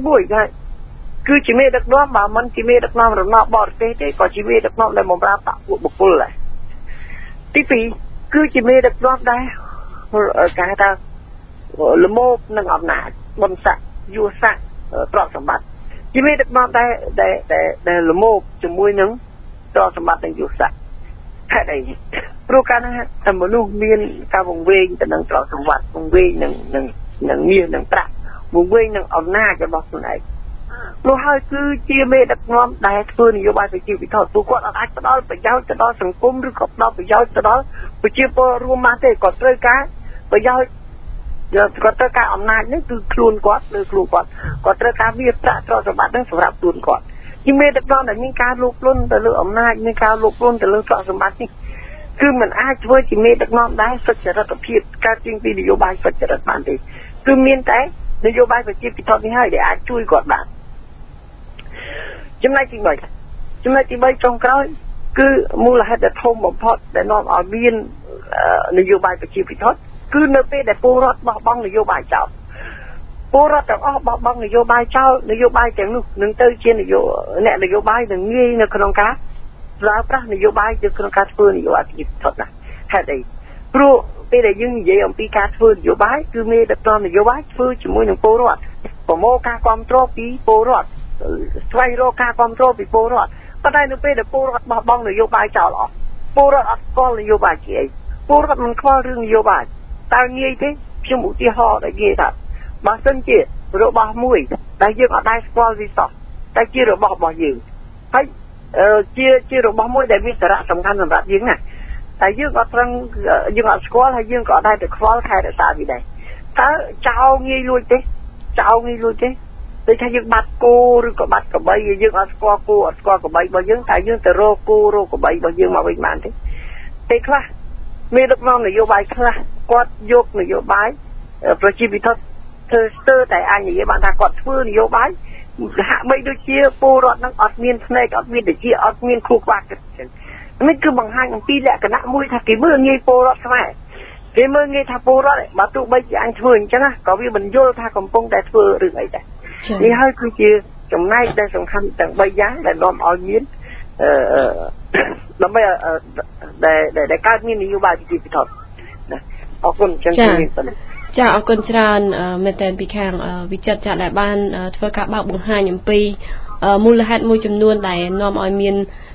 1គឺជាមេដឹកនាំបើមិនជាមេដឹកនាំរណបបរទេសទេក៏ជាមេដឹកនាំដែលបម្រើបកពួកបុគ្គលដែរទី2គឺជាមេដឹកនាំដែលគេថាល្មមនឹងអំណាចបុណ្យស័ក្តិយុស័ក្តិទ្រព្យសម្បត្តិជាមេដឹកនាំដែលល្មមជាមួយនឹងទ្រព្យសម្បត្តិនិងយុស័ក្តិហេតុអីព្រោះកាលណាតែមនុស្សមានការវង្វេងទៅនឹងទ្រព្យសម្បត្តិវង្វេងនឹងមាសនឹងប្រាក់វង្វេងនឹងអំណាចរបស់ខ្លួនឯងនោះហើយគឺជាមេដឹកនាំដែលធ្វើនយោបាយប្រជាពិធពួកគាត់អាចផ្ដល់ប្រយោជន៍ទៅដល់សង្គមឬក៏ផ្ដល់ប្រយោជន៍ទៅដល់ប្រជាពលរដ្ឋរួមបានទេគាត់ត្រូវការប្រយោជន៍គាត់ត្រូវការអំណាចនេះគឺខ្លួនគាត់លើខ្លួនគាត់ត្រូវការមាសប្រាក់ទ្រព្យសម្បត្តិនឹងសម្រាប់ខ្លួនគាត់ជាមេដឹកនាំដែលមានការលោភលន់ទៅលើអំណាចមានការលោភលន់ទៅលើទ្រព្យសម្បត្តិនេះគឺមិនអាចធ្វើជាមេដឹកនាំដែលសុចរិតភាពកើតចេញពីនយោបាយសុចរិតបានទេគឺមានតែនយោបាយប្រជាពិធនេះហើយដែលអាចជួយគាត់បានចំណែកទី3ចុងក្រោយគឺមូលហេតុដែលធំបំផុតដែលនាំឲ្យមាននយោបាយប្រជាពិធគឺនៅពេលដែលពលរដ្ឋបោះបង់នយោបាយចោលពលរដ្ឋទាំងអស់បោះបង់នយោបាយចោលនយោបាយទាំងនោះនឹងទៅជាអ្នកនយោបាយនឹងងាយនៅក្នុងការប្រើប្រាស់នយោបាយទៅក្នុងការធ្វើនយោបាយប្រជាពិធណាហេតុអីព្រោះពេលដែលយើងនិយាយអំពីការធ្វើនយោបាយគឺមេដឹកនាំនយោបាយធ្វើជាមួយនឹងពលរដ្ឋប្រមូលការគ្រប់គ្រងពីពលរដ្ឋស្វែងរកការគ្រប់គ្រងពីពលរដ្ឋប៉ុន្តែនៅពេលដែលពលរដ្ឋបោះបង់នយោបាយចោលអស់ពលរដ្ឋអត់ស្គាល់នយោបាយជាអីពលរដ្ឋមិនខ្វល់រឿងនយោបាយតើងាយទេខ្ញុំឧទាហរណ៍ដែលនិយាយថាបើសិនជារបស់មួយដែលយើងអត់ដែរស្គាល់វាសោះតែជារបស់យើងហើយជារបស់មួយដែលមានសារៈសំខាន់សម្រាប់យើងណាតែយើងអត់ស្គាល់ហើយយើងក៏អត់ដែរទៅខ្វល់ថែរក្សាវាដែរតើចោលងាយលួចទេដូចថាយើងបាត់គោឬក៏បាត់ក្របីយើងអត់ស្គាល់គោអត់ស្គាល់ក្របីរបស់យើងតែយើងទៅរកគោរកក្របីរបស់យើងមកវិញបានទេពេលខ្លះមានដឹកនាំនយោបាយខ្លះគាត់យកនយោបាយប្រជាពិធធ្វើស្ទើរតែអាចនិយាយបានថាគាត់ធ្វើនយោបាយហាក់បីដូចជាពលរដ្ឋនឹងអត់មានភ្នែកអត់មានវិជ្ជាអត់មានគូក្បាលគិតចឹងនេះគឺបង្ហាញអំពីលក្ខណៈមួយថាគេមើលងាយពលរដ្ឋខ្មែរគេមើលងាយថាពលរដ្ឋបើទោះបីជាអញធ្វើអញ្ចឹងក៏វាមិនយល់ថាកំពុងតែធ្វើរឿងអីដែរនេះហើយគឺជាចំណែកដែលសំខាន់ទាំង3យ៉ាងដែលនាំឲ្យមានដើម្បីដែលកើតមាននយោបាយប្រជាពិធណាអរគុណចឹងមានប៉ុណ្ណឹងចាអរគុណច្រើនមែនតើពីខាងវិចិត្រចាដែលបានធ្វើការបើកបង្ហាញអំពីមូលហេតុមួយចំនួនដែលនាំឲ្យមាន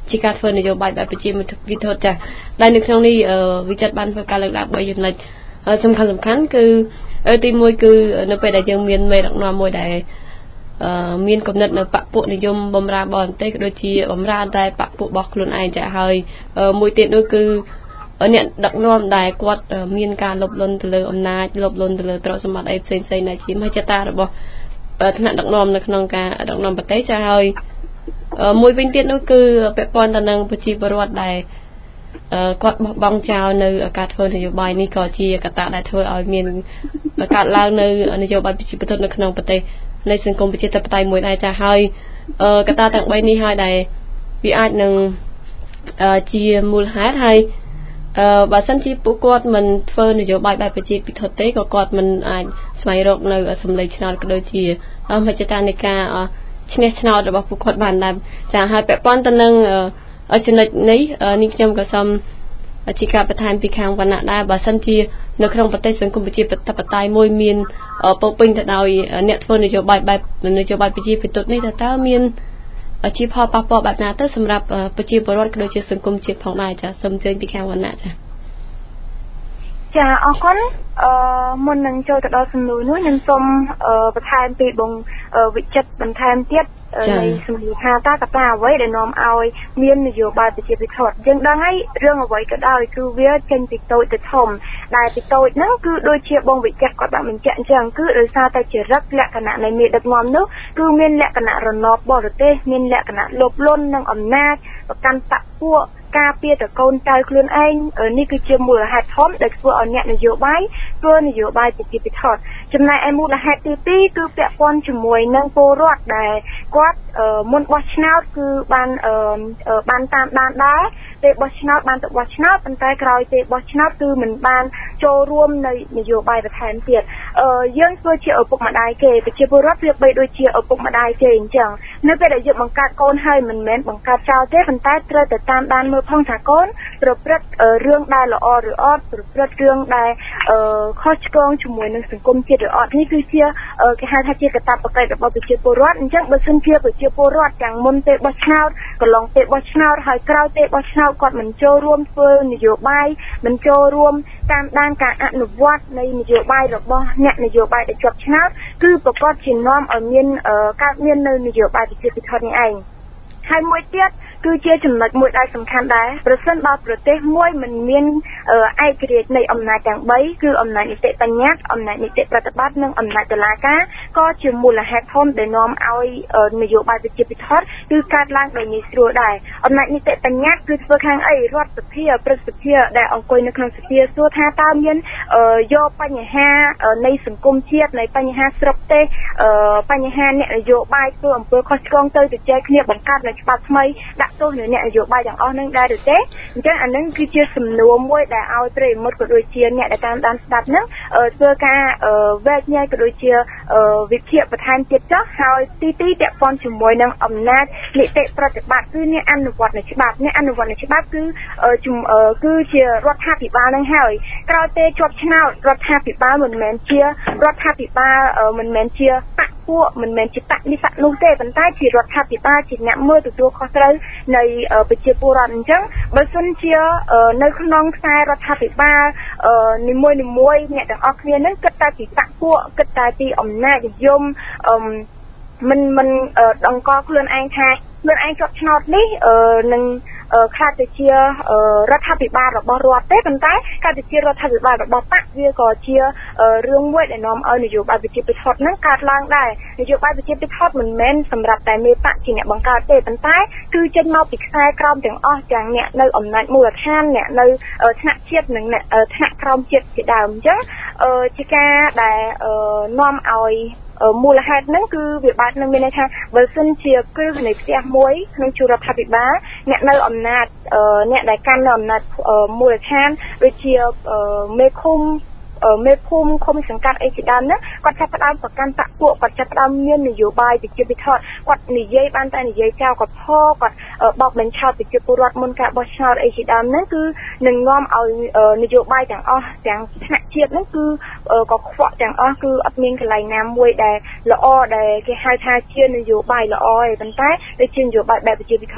ជាការធ្វើនយោបាយបែបប្រជាវិធចាដែលនៅក្នុងនេះវិចិត្របានធ្វើការលើកឡើង3ចំណុចសំខាន់គឺទី1គឺនៅពេលដែលយើងមានមេដឹកនាំមួយដែលមានគំនិតនៅបកពួកនិយមបំរើបរទេសក៏ដូចជាបំរើតែបកពួករបស់ខ្លួនឯងចាហើយមួយទៀតនោះគឺអ្នកដឹកនាំដែលគាត់មានការលុបលុនទៅលើអំណាចលុបលុនទៅលើទ្រព្យសម្បត្តិអីផ្សេងៗដែលជាមហិច្ឆតារបស់ថ្នាក់ដឹកនាំនៅក្នុងការដឹកនាំប្រទេសចាហើយមួយវិញទៀតនោះគឺពាក់ព័ន្ធទៅនឹងប្រជាពលរដ្ឋដែលគាត់បោះបង់ចោលនៅការធ្វើនយោបាយនេះក៏ជាកត្តាដែលធ្វើឲ្យមានកើតឡើងនៅនយោបាយប្រជាពលរដ្ឋនៅក្នុងប្រទេសនៃសង្គមប្រជាធិបតេយ្យមួយដែរចាហើយកត្តាទាំង3នេះហើយដែលវាអាចនឹងជាមូលហេតុហើយបើសិនជាពួកគាត់មិនធ្វើនយោបាយបែបប្រជាពិធទេក៏គាត់មិនអាចស្វែងរកនៅសម្លេងឆ្នោតក៏ដូចជាមហិច្ឆតានៃការឈ្នះឆ្នោតរបស់ពួកគាត់បានដែរចាហើយពាក់ព័ន្ធទៅនឹងចំណុចនេះខ្ញុំក៏សូមជាការបន្ថែមពីខាងវណ្ណៈដែរបើសិនជានៅក្នុងប្រទេសសង្គមប្រជាធិបតេយ្យមួយមានពោពេញទៅដោយអ្នកធ្វើនយោបាយបែបនយោបាយប្រជាពិធនេះតើមានជាផលប៉ះពាល់បែបណាទៅសម្រាប់ប្រជាពលរដ្ឋក៏ដូចជាសង្គមជាតិផងដែរចាសូមអញ្ជើញពីខាងវណ្ណៈចាអរគុណមុននឹងចូលទៅដល់សំណួរនោះខ្ញុំសូមបន្ថែមពីបងវិចិត្របន្ថែមទៀតនៃសំណួរថាតើកត្តាអ្វីដែលនាំឲ្យមាននយោបាយប្រជាពិធយើងដឹងហើយរឿងអ្វីក៏ដោយគឺវាចេញពីតូចទៅធំដែលពីតូចហ្នឹងគឺដូចជាបងវិចិត្រគាត់បានបញ្ជាក់អញ្ចឹងគឺដោយសារតែចរិតលក្ខណៈនៃមេដឹកនាំនោះគឺមានលក្ខណៈរណបបរទេសមានលក្ខណៈលោភលន់និងអំណាចប្រកាន់បកពួកការពារតកូនចៅខ្លួនឯងនេះគឺជាមូលហេតុធំដែលធ្វើឲ្យអ្នកនយោបាយធ្វើនយោបាយប្រជាពិធចំណែកឯមូលហេតុទី2គឺពាក់ព័ន្ធជាមួយនឹងពលរដ្ឋដែលគាត់មុនបោះឆ្នោតគឺបានតាមដានដែរពេលបោះឆ្នោតបានទៅបោះឆ្នោតប៉ុន្តែក្រោយពេលបោះឆ្នោតគឺមិនបានចូលរួមនៅនយោបាយបន្ថែមទៀតយើងធ្វើជាឪពុកម្ដាយគេប្រជាពលរដ្ឋវាបីដូចជាឪពុកម្ដាយគេអញ្ចឹងនៅពេលដែលយើងបង្កើតកូនហើយមិនមែនបង្កើតចោលទេប៉ុន្តែត្រូវតែតាមដានមើលផងថាកូនប្រព្រឹត្តរឿងដែលល្អឬអត់ប្រព្រឹត្តរឿងដែលខុសឆ្គងជាមួយនឹងសង្គមជាតិឬអត់នេះគឺជាគេហៅថាជាកាតព្វកិច្ចរបស់ប្រជាពលរដ្ឋអញ្ចឹងបើសិនជាប្រជាពលរដ្ឋទាំងមុនពេលបោះឆ្នោតកន្លងពេលបោះឆ្នោតហើយក្រោយពេលបោះឆ្នោតគាត់មិនចូលរួមធ្វើនយោបាយមិនចូលរួមតាមដានការអនុវត្តនៃនយោបាយរបស់អ្នកនយោបាយដែលជាប់ឆ្នោតគឺប្រកាសជានាំឲ្យមានកើតមាននៅនយោបាយប្រជាពិធនេះឯងហើយមួយទៀតគឺជាចំណុចមួយដែលសំខាន់ដែរប្រសិនបើប្រទេសមួយមិនមានឯករាជ្យនៃអំណាចទាំង3គឺអំណាចនីតិបញ្ញត្តិអំណាចនីតិប្រតិបត្តិនិងអំណាចតុលាការក៏ជាមូលហេតុធំដែលនាំឲ្យនយោបាយប្រជាពិធគឺកើតឡើងដោយងាយស្រួលដែរអំណាចនីតិបញ្ញត្តិគឺធ្វើខាងអីរដ្ឋសភាព្រឹទ្ធសភាដែលអង្គុយនៅក្នុងសភាសួរថាតើមានយកបញ្ហានៃសង្គមជាតិនៃបញ្ហាស្រុកទេសបញ្ហាអ្នកនយោបាយធ្វើអំពើខុសឆ្គងទៅជជែកគ្នាបង្កើតនៅច្បាប់ថ្មីដាក់ទោសនៅអ្នកនយោបាយទាំងអស់នឹងដែរឬទេអញ្ចឹងអានឹងគឺជាសំណួរមួយដែលឲ្យប្រិយមិត្តក៏ដូចជាអ្នកដែលតាមដានស្ដាប់នឹងធ្វើការវែកញែកក៏ដូចជាវិភាគបន្ថែមទៀតចុះហើយទីពាក់ព័ន្ធជាមួយនឹងអំណាចនីតិប្រតិបត្តិគឺអ្នកអនុវត្តនៃច្បាប់អ្នកអនុវត្តនៃច្បាប់គឺជារដ្ឋាភិបាលនឹងហើយក្រោយពេលជាប់ឆ្នោតរដ្ឋាភិបាលមិនមែនជារដ្ឋាភិបាលមិនមែនជាបកពួកមិនមែនជាបកនេះបកនោះទេប៉ុន្តែជារដ្ឋាភិបាលជាអ្នកមើលទទួលខុសត្រូវនៃប្រជាពលរដ្ឋអញ្ចឹងបើសិនជានៅក្នុងខ្សែរដ្ឋាភិបាលនីមួយអ្នកទាំងអស់គ្នានឹងគិតតែពីបកពួកគិតតែពីអំណាចនិយមមិនដង្កល់ខ្លួនឯងថាខ្លួនឯងជាប់ឆ្នោតនេះនឹងខ្លាចទៅជារដ្ឋាភិបាលរបស់រដ្ឋទេប៉ុន្តែការទៅជារដ្ឋាភិបាលរបស់បកវាក៏ជារឿងមួយដែលនាំឲ្យនយោបាយប្រជាពិធហ្នឹងកើតឡើងដែរនយោបាយប្រជាពិធមិនមែនសម្រាប់តែមេបកជាអ្នកបង្កើតទេប៉ុន្តែគឺចេញមកពីខ្សែក្រោមទាំងអស់ទាំងអ្នកនៅអំណាចមូលដ្ឋានអ្នកនៅថ្នាក់ជាតិនិងថ្នាក់ក្រោមជាតិជាដើមអញ្ចឹងជាការដែលនាំឲ្យមូលហេតុហ្នឹងគឺវាបាត់នឹងមានន័យថាបើសិនជាគ្រឹះនៃផ្ទះមួយក្នុងជួររដ្ឋាភិបាលអ្នកនៅអំណាចអ្នកដែលកាន់នៅអំណាចមូលដ្ឋានដូចជាមេភូមិឃុំសង្កាត់អីជាដើមហ្នឹងគាត់ចាប់ផ្ដើមប្រកាន់បកពួកគាត់ចាប់ផ្ដើមមាននយោបាយប្រជាពិធគាត់និយាយបានតែនិយាយចោលគាត់គាត់បោកបញ្ឆោតប្រជាពលរដ្ឋមុនការបោះឆ្នោតអីជាដើមហ្នឹងគឺនឹងនាំឲ្យនយោបាយទាំងអស់ទាំងថ្នាក់ជាតិហ្នឹងគឺក៏ខ្វក់ទាំងអស់គឺអត់មានកន្លែងណាមួយដែលល្អដែលគេហៅថាជានយោបាយល្អឯប៉ុន្តែដូចជានយោបាយបែបប្រជាពិធវិញ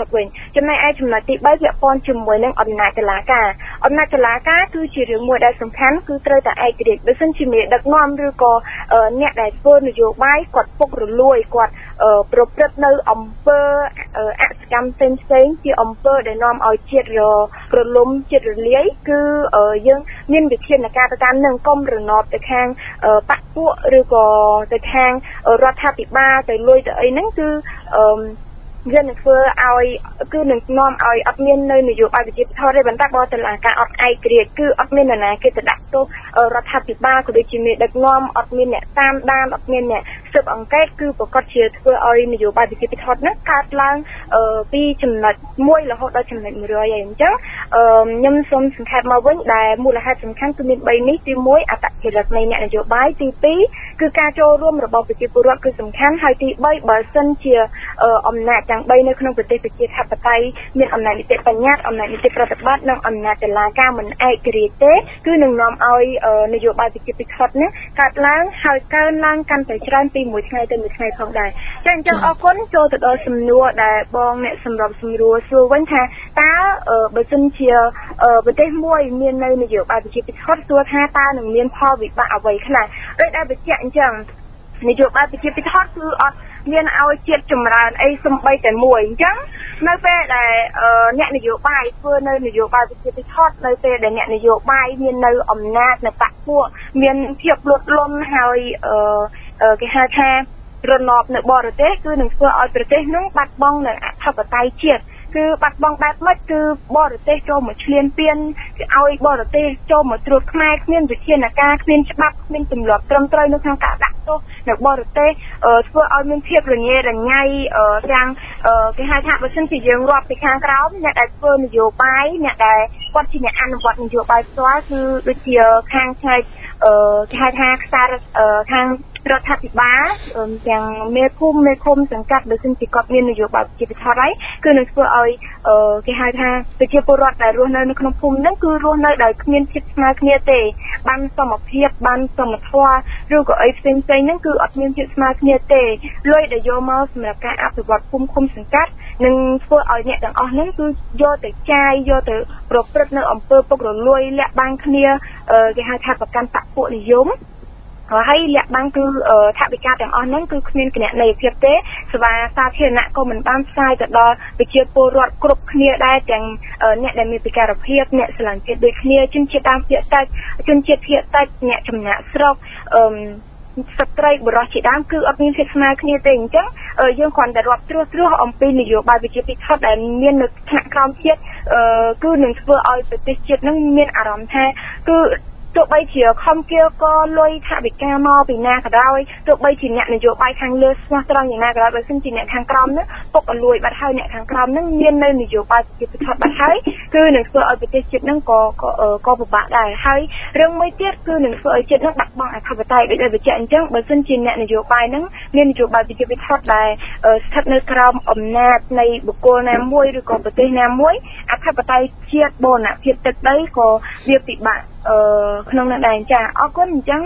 ចំណែកឯចំណុចទី3ពាក់ព័ន្ធជាមួយនឹងអំណាចតុលាការគឺជារឿងមួយដែលសំខាន់គឺត្រូវតែឯករាជ្យបើសិនជាមានដឹកនាំឬក៏អ្នកដែលធ្វើនយោបាយគាត់ពុករលួយគាត់ប្រព្រឹត្តនៅអំពើអសកម្មផ្សេងជាអំពើដែលនាំឲ្យជាតិរលំជាតិរលាយគឺយើងមានវិធានការទៅតាមនឹងកុំរណបទៅខាងបកពួកឬក៏ទៅខាងរដ្ឋាភិបាលទៅលួយទៅអីហ្នឹងគឺយើងនឹងធ្វើឲ្យគឺនឹងនាំឲ្យអត់មាននៅនយោបាយប្រជាធិបតេយ្យទេប៉ុន្តែបើតុលាការអត់ឯករាជ្យគឺអត់មាននរណាគេទៅដាក់ទោសរដ្ឋាភិបាលក៏ដូចជាមានដឹកនាំអត់មានអ្នកតាមដានអត់មានអ្នកស៊ើបអង្កេតគឺប្រកាសជាធ្វើឲ្យនយោបាយប្រជាធិបតេយ្យហ្នឹងកើតឡើងពីចំណុច1រហូតដល់ចំណុច100ហើយអញ្ចឹងខ្ញុំសូមសង្ខេបមកវិញដែលមូលហេតុសំខាន់គឺមាន3នេះទី1អត្តចរិតនៃអ្នកនយោបាយទី2គឺការចូលរួមរបស់ប្រជាពលរដ្ឋគឺសំខាន់ហើយទី3បើសិនជាអំណាចទាំង3នៅក្នុងប្រទេសប្រជាធិបតេយ្យមានអំណាចនីតិបញ្ញត្តិអំណាចនីតិប្រតិបត្តិនិងអំណាចតុលាការមិនឯករាជ្យទេគឺនឹងនាំឲ្យនយោបាយប្រជាធិបតេយ្យនេះកើតឡើងហើយកើនឡើងកាន់តែច្រើនពីមួយថ្ងៃទៅមួយថ្ងៃផងដែរចា៎អញ្ចឹងអរគុណចូលទៅដល់សំណួរដែលបងអ្នកសម្របសម្រួលសួរវិញថាតើបើសិនជាប្រទេសមួយមាននៅនយោបាយប្រជាធិបតេយ្យសួរថាតើនឹងមានផលវិបាកអ្វីខ្លះដូចដែលបញ្ជាក់អញ្ចឹងនយោបាយប្រជាធិបតេយ្យគឺអត់មានឲ្យជាតិចម្រើនអីសំបីតែមួយអញ្ចឹងនៅពេលដែលអ្នកនយោបាយធ្វើនៅនយោបាយប្រជាធិបតេយ្យនៅពេលដែលអ្នកនយោបាយមាននៅអំណាចនៅបកពួកមានភាពលត់លន់ហើយគេហៅថារណបនៅបរទេសគឺនឹងធ្វើឲ្យប្រទេសនោះបាត់បង់នៅអធិបតេយ្យជាតិគឺបាត់បង់បែបម៉េចគឺបរទេសចូលមកឈ្លានពានគឺឲ្យបរទេសចូលមកត្រួតខ្មែរគ្មានវិធានការគ្មានច្បាប់គ្មានទម្លាប់ត្រឹមត្រូវនៅក្នុងការដាក់ទោសនៅបរទេសធ្វើឲ្យមានភាពរញ៉េរញ៉ៃទាំងគេហៅថាបើសិនជាយើងរាប់ពីខាងក្រោមអ្នកដែលធ្វើនយោបាយអ្នកដែលគាត់ជាអ្នកអនុវត្តនយោបាយផ្ទាល់គឺដូចជាខាងផ្នែកគេហៅថាខ្សែខាងរដ្ឋាភិបាលទាំងមេភូមិមេឃុំសង្កាត់បើសិនជាគាត់មាននយោបាយប្រជាធិបតេយ្យហើយគឺនឹងធ្វើឲ្យគេហៅថាប្រជាពលរដ្ឋដែលរស់នៅក្នុងភូមិហ្នឹងគឺរស់នៅដោយគ្មានភាពស្មើគ្នាទេបានសមភាពបានសមធម៌ឬក៏អីផ្សេងៗហ្នឹងគឺអត់មានភាពស្មើគ្នាទេលុយដែលយកមកសម្រាប់ការអភិវឌ្ឍភូមិឃុំសង្កាត់នឹងធ្វើឲ្យអ្នកទាំងអស់ហ្នឹងគឺយកទៅចាយយកទៅប្រព្រឹត្តនៅអំពើពុករលួយលាក់បាំងគ្នាគេហៅថាប្រកាន់បកពួកនិយមហើយលាក់បាំងគឺថវិកាទាំងអស់ហ្នឹងគឺគ្មានគណនេយ្យភាពទេសេវាសាធារណៈក៏មិនបានផ្សាយទៅដល់ប្រជាពលរដ្ឋគ្រប់គ្នាដែរទាំងអ្នកដែលមានពិការភាពអ្នកស្រឡាញ់ជាតិដូចគ្នាជនជាតិដើមភាគតិចជនជាតិភាគតិចអ្នកចំណាក់ស្រុកស្ត្រីបុរសជាដើមគឺអត់មានភាពស្មើគ្នាទេអញ្ចឹងយើងគ្រាន់តែរាប់ត្រួសអំពីនយោបាយប្រជាពិធដែលមាននៅថ្នាក់ក្រោមជាតិគឺនឹងធ្វើឲ្យប្រទេសជាតិនឹងមានអារម្មណ៍ថាគឺទោះបីជាខំគៀក៏លុយថវិកាមកពីណាក៏ដោយទោះបីជាអ្នកនយោបាយខាងលើស្មោះត្រង់យ៉ាងណាក៏ដោយបើសិនជាអ្នកខាងក្រោមនោះពុករលួយបាត់ហើយអ្នកខាងក្រោមនឹងមាននៅនយោបាយប្រជាធិបតេយ្យបាត់ហើយគឺនឹងធ្វើឲ្យប្រទេសជាតិនឹងក៏ពិបាកដែរហើយរឿងមួយទៀតគឺនឹងធ្វើឲ្យជាតិនឹងបាត់បង់អធិបតេយ្យដូចដែលបញ្ជាក់អញ្ចឹងបើសិនជាអ្នកនយោបាយនឹងមាននយោបាយប្រជាធិបតេយ្យដែលស្ថិតនៅក្រោមអំណាចនៃបុគ្គលណាមួយឬក៏ប្រទេសណាមួយអធិបតេយ្យជាតិបូរណភាពទឹកដីក៏វាពិបាកក្នុងនោះដែរចាអរគុណអញ្ចឹង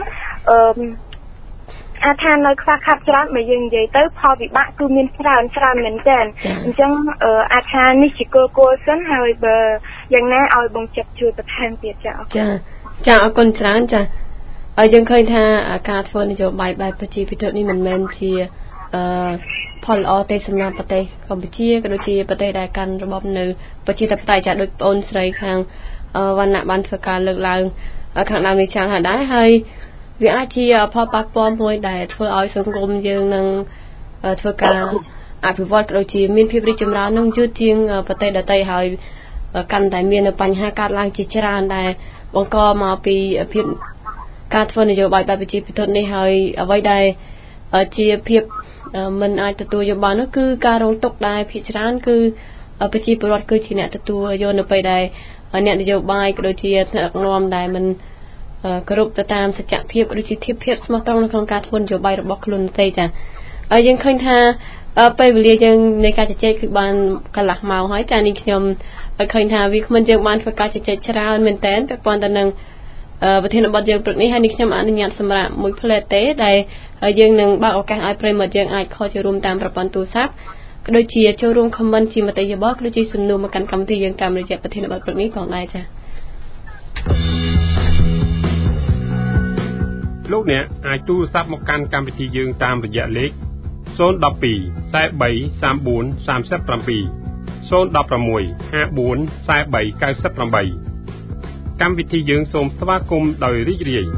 អាចថានៅខ្វះខាតច្រើនបើយើងនិយាយទៅផលវិបាកគឺមានច្រើនមែនទែនអញ្ចឹងអាចថានេះជាគោលសិនហើយបើយ៉ាងណាឲ្យបងចិត្តជួយបន្ថែមទៀតចាចាអរគុណច្រើនចាហើយយើងឃើញថាការធ្វើនយោបាយបែបប្រជាពិធនេះមិនមែនជាផលល្អទេសម្រាប់ប្រទេសកម្ពុជាក៏ដូចជាប្រទេសដែលកាន់របបនៅប្រជាធិបតេយ្យចាដូចបងអូនស្រីខាងវណ្ណៈបានធ្វើការលើកឡើងខាងដើមនេះច្រើនហើយដែរហើយវាអាចជាផលប៉ះពាល់មួយដែលធ្វើឲ្យសង្គមយើងនឹងធ្វើការអភិវឌ្ឍក៏ដូចជាមានភាពរីកចម្រើននឹងយឺតជាងប្រទេសដទៃហើយកាន់តែមានបញ្ហាកើតឡើងជាច្រើនដែលបង្កមកពីភាពការធ្វើនយោបាយបែបប្រជាពិធនេះហើយអ្វីដែលជាភាពមិនអាចទទួលយកបាននោះគឺការរងទុក្ខដែលភាគច្រើនគឺប្រជាពលរដ្ឋគឺជាអ្នកទទួលយកនៅពេលដែលអ្នកនយោបាយក៏ដូចជាថ្នាក់ដឹកនាំដែលមិនគ្រប់ទៅតាមសច្ចភាពឬជាធៀបភាពស្មោះត្រង់នៅក្នុងការធ្វើនយោបាយរបស់ខ្លួនទេចាហើយយើងឃើញថាពេលវេលាយើងនៃការជជែកគឺបានកន្លះម៉ោងហើយចានេះខ្ញុំឃើញថាវាគ្មិនយើងបានធ្វើការជជែកច្រើនមែនតើពាក់ព័ន្ធទៅនឹងប្រធានបទយើងព្រឹកនេះហើយនេះខ្ញុំអនុញ្ញាតសម្រាប់មួយផ្លែតទេដែលយើងនឹងបើកឱកាសឲ្យប្រិមត្តយើងអាចខលចូលរួមតាមប្រព័ន្ធទូរស័ព្ទដូចជាចូលរួម comment ជាមតិយោបល់ដូចជាសំណួរមកកាន់កម្មវិធីយើងតាមរយៈប្រធានបទព្រឹកនេះផងដែរចា៎លោកអ្នកអាចទូរស័ព្ទមកកាន់កម្មវិធីយើងតាមរយៈលេខ012 43 34 37 016 54 43 98កម្មវិធីយើងសូមស្វាគមន៍ដោយរីករាយ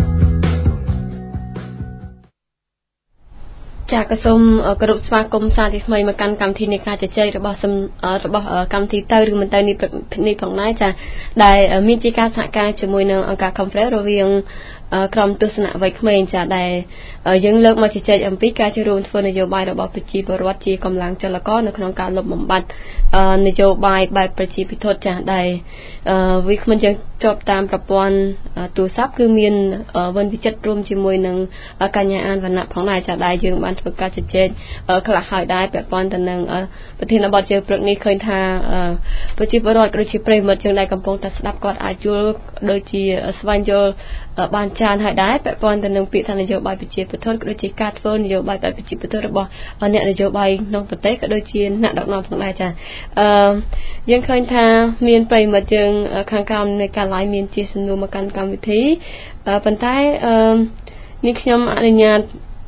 ចាក៏សូមគោរពស្វាគមន៍សាជាថ្មីមកកាន់កម្មវិធីនៃការជជែករបស់កម្មវិធីទៅឬមិនទៅនេះផងដែរចាដែលមានជាការសហការជាមួយនឹងអង្គការ Conference រវាងក្រុមទស្សនវិជ្ជាក្មេងចាដែលយើងលើកមកជជែកអំពីការចូលរួមធ្វើនយោបាយរបស់ប្រជាពលរដ្ឋជាកម្លាំងចលករនៅក្នុងការលុបបំបាត់នយោបាយបែបប្រជាពិធចាដែលវាគ្មិនយើងជាប់តាមប្រព័ន្ធទូរស័ព្ទគឺមានវិនវិចិត្ររួមជាមួយនឹងកញ្ញាអានវណ្ណៈផងដែរចាដែលយើងបានធ្វើការជជែកខ្លះហើយដែរពាក់ព័ន្ធទៅនឹងប្រធានបទជាព្រឹកនេះឃើញថាប្រជាពលរដ្ឋដូចជាប្រិយមិត្តយើងដែលកំពុងតែស្ដាប់គាត់អាចយល់ដូចជាស្វែងយល់បានច្រើនហើយដែរពាក់ព័ន្ធទៅនឹងពាក្យថានយោបាយប្រជាពិធក៏ដូចជាការធ្វើនយោបាយបែបប្រជាពិធរបស់អ្នកនយោបាយក្នុងប្រទេសក៏ដូចជាអ្នកដឹកនាំផងដែរចាយើងឃើញថាមានប្រិយមិត្តយើងខាងក្រោមនៃការ live មានជាសំណួរមកកាន់កម្មវិធីប៉ុន្តែនេះខ្ញុំអនុញ្ញាត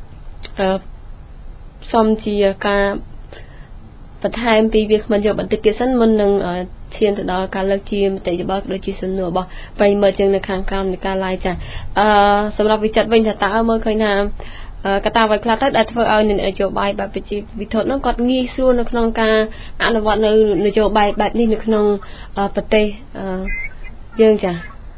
សូមជាការបន្ថែមពីវាគ្មិនយកបន្តិចទៀតសិនមុននឹងឈានទៅដល់ការលើកជាមតិយោបល់ដូចជាសំណួររបស់ប្រិយមិត្តយើងនៅខាងក្រោមនៃការ live ចាសម្រាប់វិចិត្រវិញថាតើមើលឃើញថាកត្តាអ្វីខ្លះទៅដែលធ្វើឲ្យនយោបាយបែបប្រជាវិធនោះគាត់ងាយស្រួលនៅក្នុងការអនុវត្តនៅនយោបាយបែបនេះនៅក្នុងប្រទេសយើងចា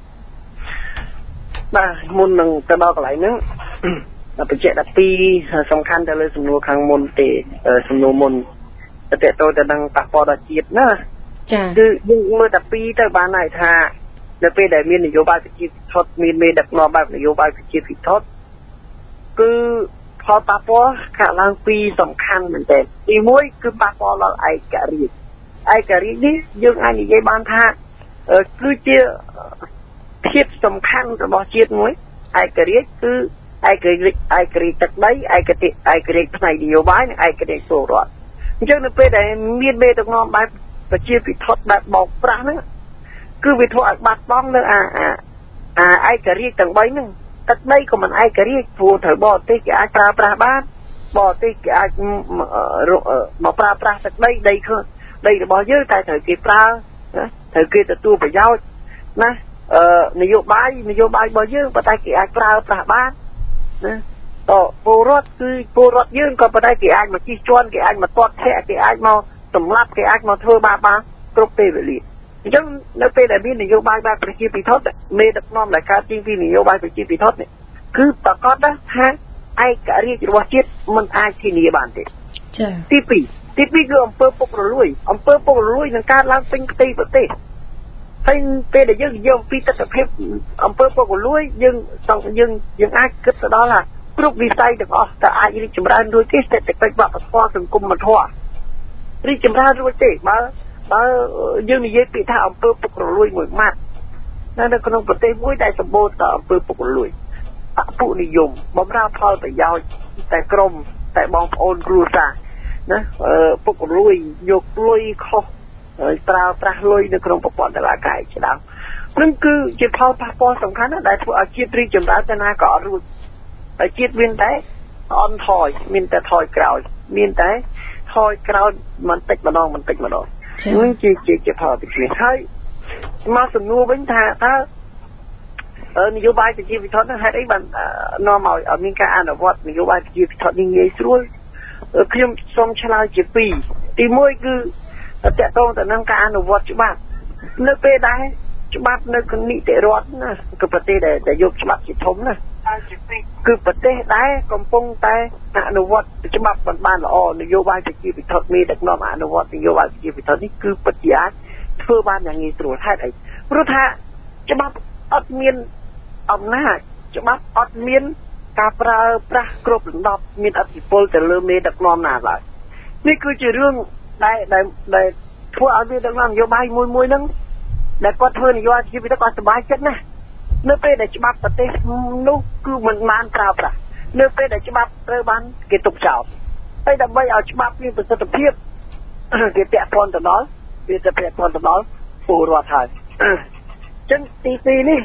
បាទមុននឹងទៅដល់កន្លែងហ្នឹងបញ្ជាក់12សំខាន់ទៅលើសំណួរខាងមុនទេសំណួរមុនតើតើទៅនឹងប៉ះពាល់ដល់ជាតិណាចាគឺយើងមើលតែ2ទៅបានហើយថានៅពេលដែលមាននយោបាយប្រជាពិធមានមេដឹកនាំបែបនយោបាយប្រជាពិធគឺផលប៉ះពាល់ខាងឡើង2សំខាន់មែនទែនទី1គឺប៉ះពាល់ដល់ឯករាជ្យនេះយើងអាចនិយាយបានថាគឺជាភាពសំខាន់របស់ជាតិមួយឯករាជ្យគឺឯករាជ្យទឹកដីឯករាជ្យផ្នែកនយោបាយនិងឯករាជ្យពលរដ្ឋអញ្ចឹងនៅពេលដែលមានមេដឹកនាំបែបប្រជាពិធបែបបោកប្រាស់ហ្នឹងគឺវាធ្វើឲ្យបាត់បង់នៅឯករាជ្យទាំង3ហ្នឹងទឹកដីក៏មិនឯករាជ្យព្រោះត្រូវបរទេសគេអាចប្រើប្រាស់បានបរទេសគេអាចមកប្រើប្រាស់ទឹកដីរបស់យើងតែត្រូវគេប្រើត្រូវគេទទួលប្រយោជន៍ណានយោបាយរបស់យើងប៉ុន្តែគេអាចប្រើប្រាស់បានណាតពលរដ្ឋគឺពលរដ្ឋយើងក៏ប៉ុន្តែគេអាចមកជិះជាន់គេអាចមកទាត់ធាក់គេអាចមកសម្លាប់គេអាចមកធ្វើបាបបានគ្រប់ពេលវេលាអញ្ចឹងនៅពេលដែលមាននយោបាយបែបប្រជាពិធមេដឹកនាំដែលកើតចេញពីនយោបាយប្រជាពិធនេះគឺប្រកាសថាឯករាជ្យរបស់ជាតិមិនអាចធានាបានទេចា៎ទី2គឺអំពើពុករលួយនឹងកើតឡើងពេញផ្ទៃប្រទេសហើយពេលដែលយើងនិយាយអំពីទស្សនវិជ្ជាអំពើពុករលួយយើងអាចគិតទៅដល់ថាគ្រប់វិស័យទាំងអស់តើអាចរីកចម្រើនរួចទេសេដ្ឋកិច្ចវប្បធម៌សង្គមធម៌រីកចម្រើនរួចទេបើយើងនិយាយពីថាអំពើពុករលួយមួយម៉ាត់នៅក្នុងប្រទេសមួយដែលសម្បូរទៅដោយអំពើពុករលួយអពុនិយមបំរើផលប្រយោជន៍តែក្រុមតែបងប្អូនគ្រួសារណាពុករលួយយកលុយខុសប្រើប្រាស់លុយនៅក្នុងប្រព័ន្ធតុលាការជាដើមនឹងគឺជាផលប៉ះពាល់សំខាន់ណាស់ដែលធ្វើឲ្យជាតិរីកចម្រើនទៅណាក៏អត់រួចហើយជាតិមានតែអន់ថយមានតែថយក្រោយបន្តិចម្ដងនឹងជាផលពិសេសហើយមកសំណួរវិញថាតើនយោបាយប្រជាពិធហ្នឹងហេតុអីបាននាំឲ្យមានការអនុវត្តនយោបាយប្រជាពិធនេះងាយស្រួលខ្ញុំសូមឆ្លើយជា2ទី1គឺតកតងទៅនឹងការអនុវត្តច្បាប់នៅពេលដែលច្បាប់នៅក្នុងនីតិរដ្ឋណាគឺប្រទេសដែលយកច្បាប់ជាធំណាគឺប្រទេសដែលកំពុងតែអនុវត្តច្បាប់បានល្អនយោបាយប្រជាពិធមានដឹកនាំអនុវត្តនយោបាយប្រជាពិធនេះគឺពិតជាអាចធ្វើបានយ៉ាងងាយស្រួលហេតុអីព្រោះថាច្បាប់អត់មានអំណាចច្បាប់អត់មានការប្រើប្រាស់គ្រប់លំដាប់មានអធិបុលទៅលើមេដឹកនាំណាឡើយនេះគឺជារឿងដែលធ្វើឲ្យមេដឹកនាំនយោបាយមួយហ្នឹងដែលគាត់ធ្វើនយោបាយជីវិតគាត់សប្បាយចិត្តណាស់នៅពេលដែលច្បាប់ប្រទេសនោះគឺមិនបានប្រើប្រាស់នៅពេលដែលច្បាប់ត្រូវបានគេទុកចោលហើយដើម្បីឲ្យច្បាប់មានប្រសិទ្ធភាពវាពាក់ព័ន្ធទៅដល់ពលរដ្ឋហើយចឹងទី2នេះ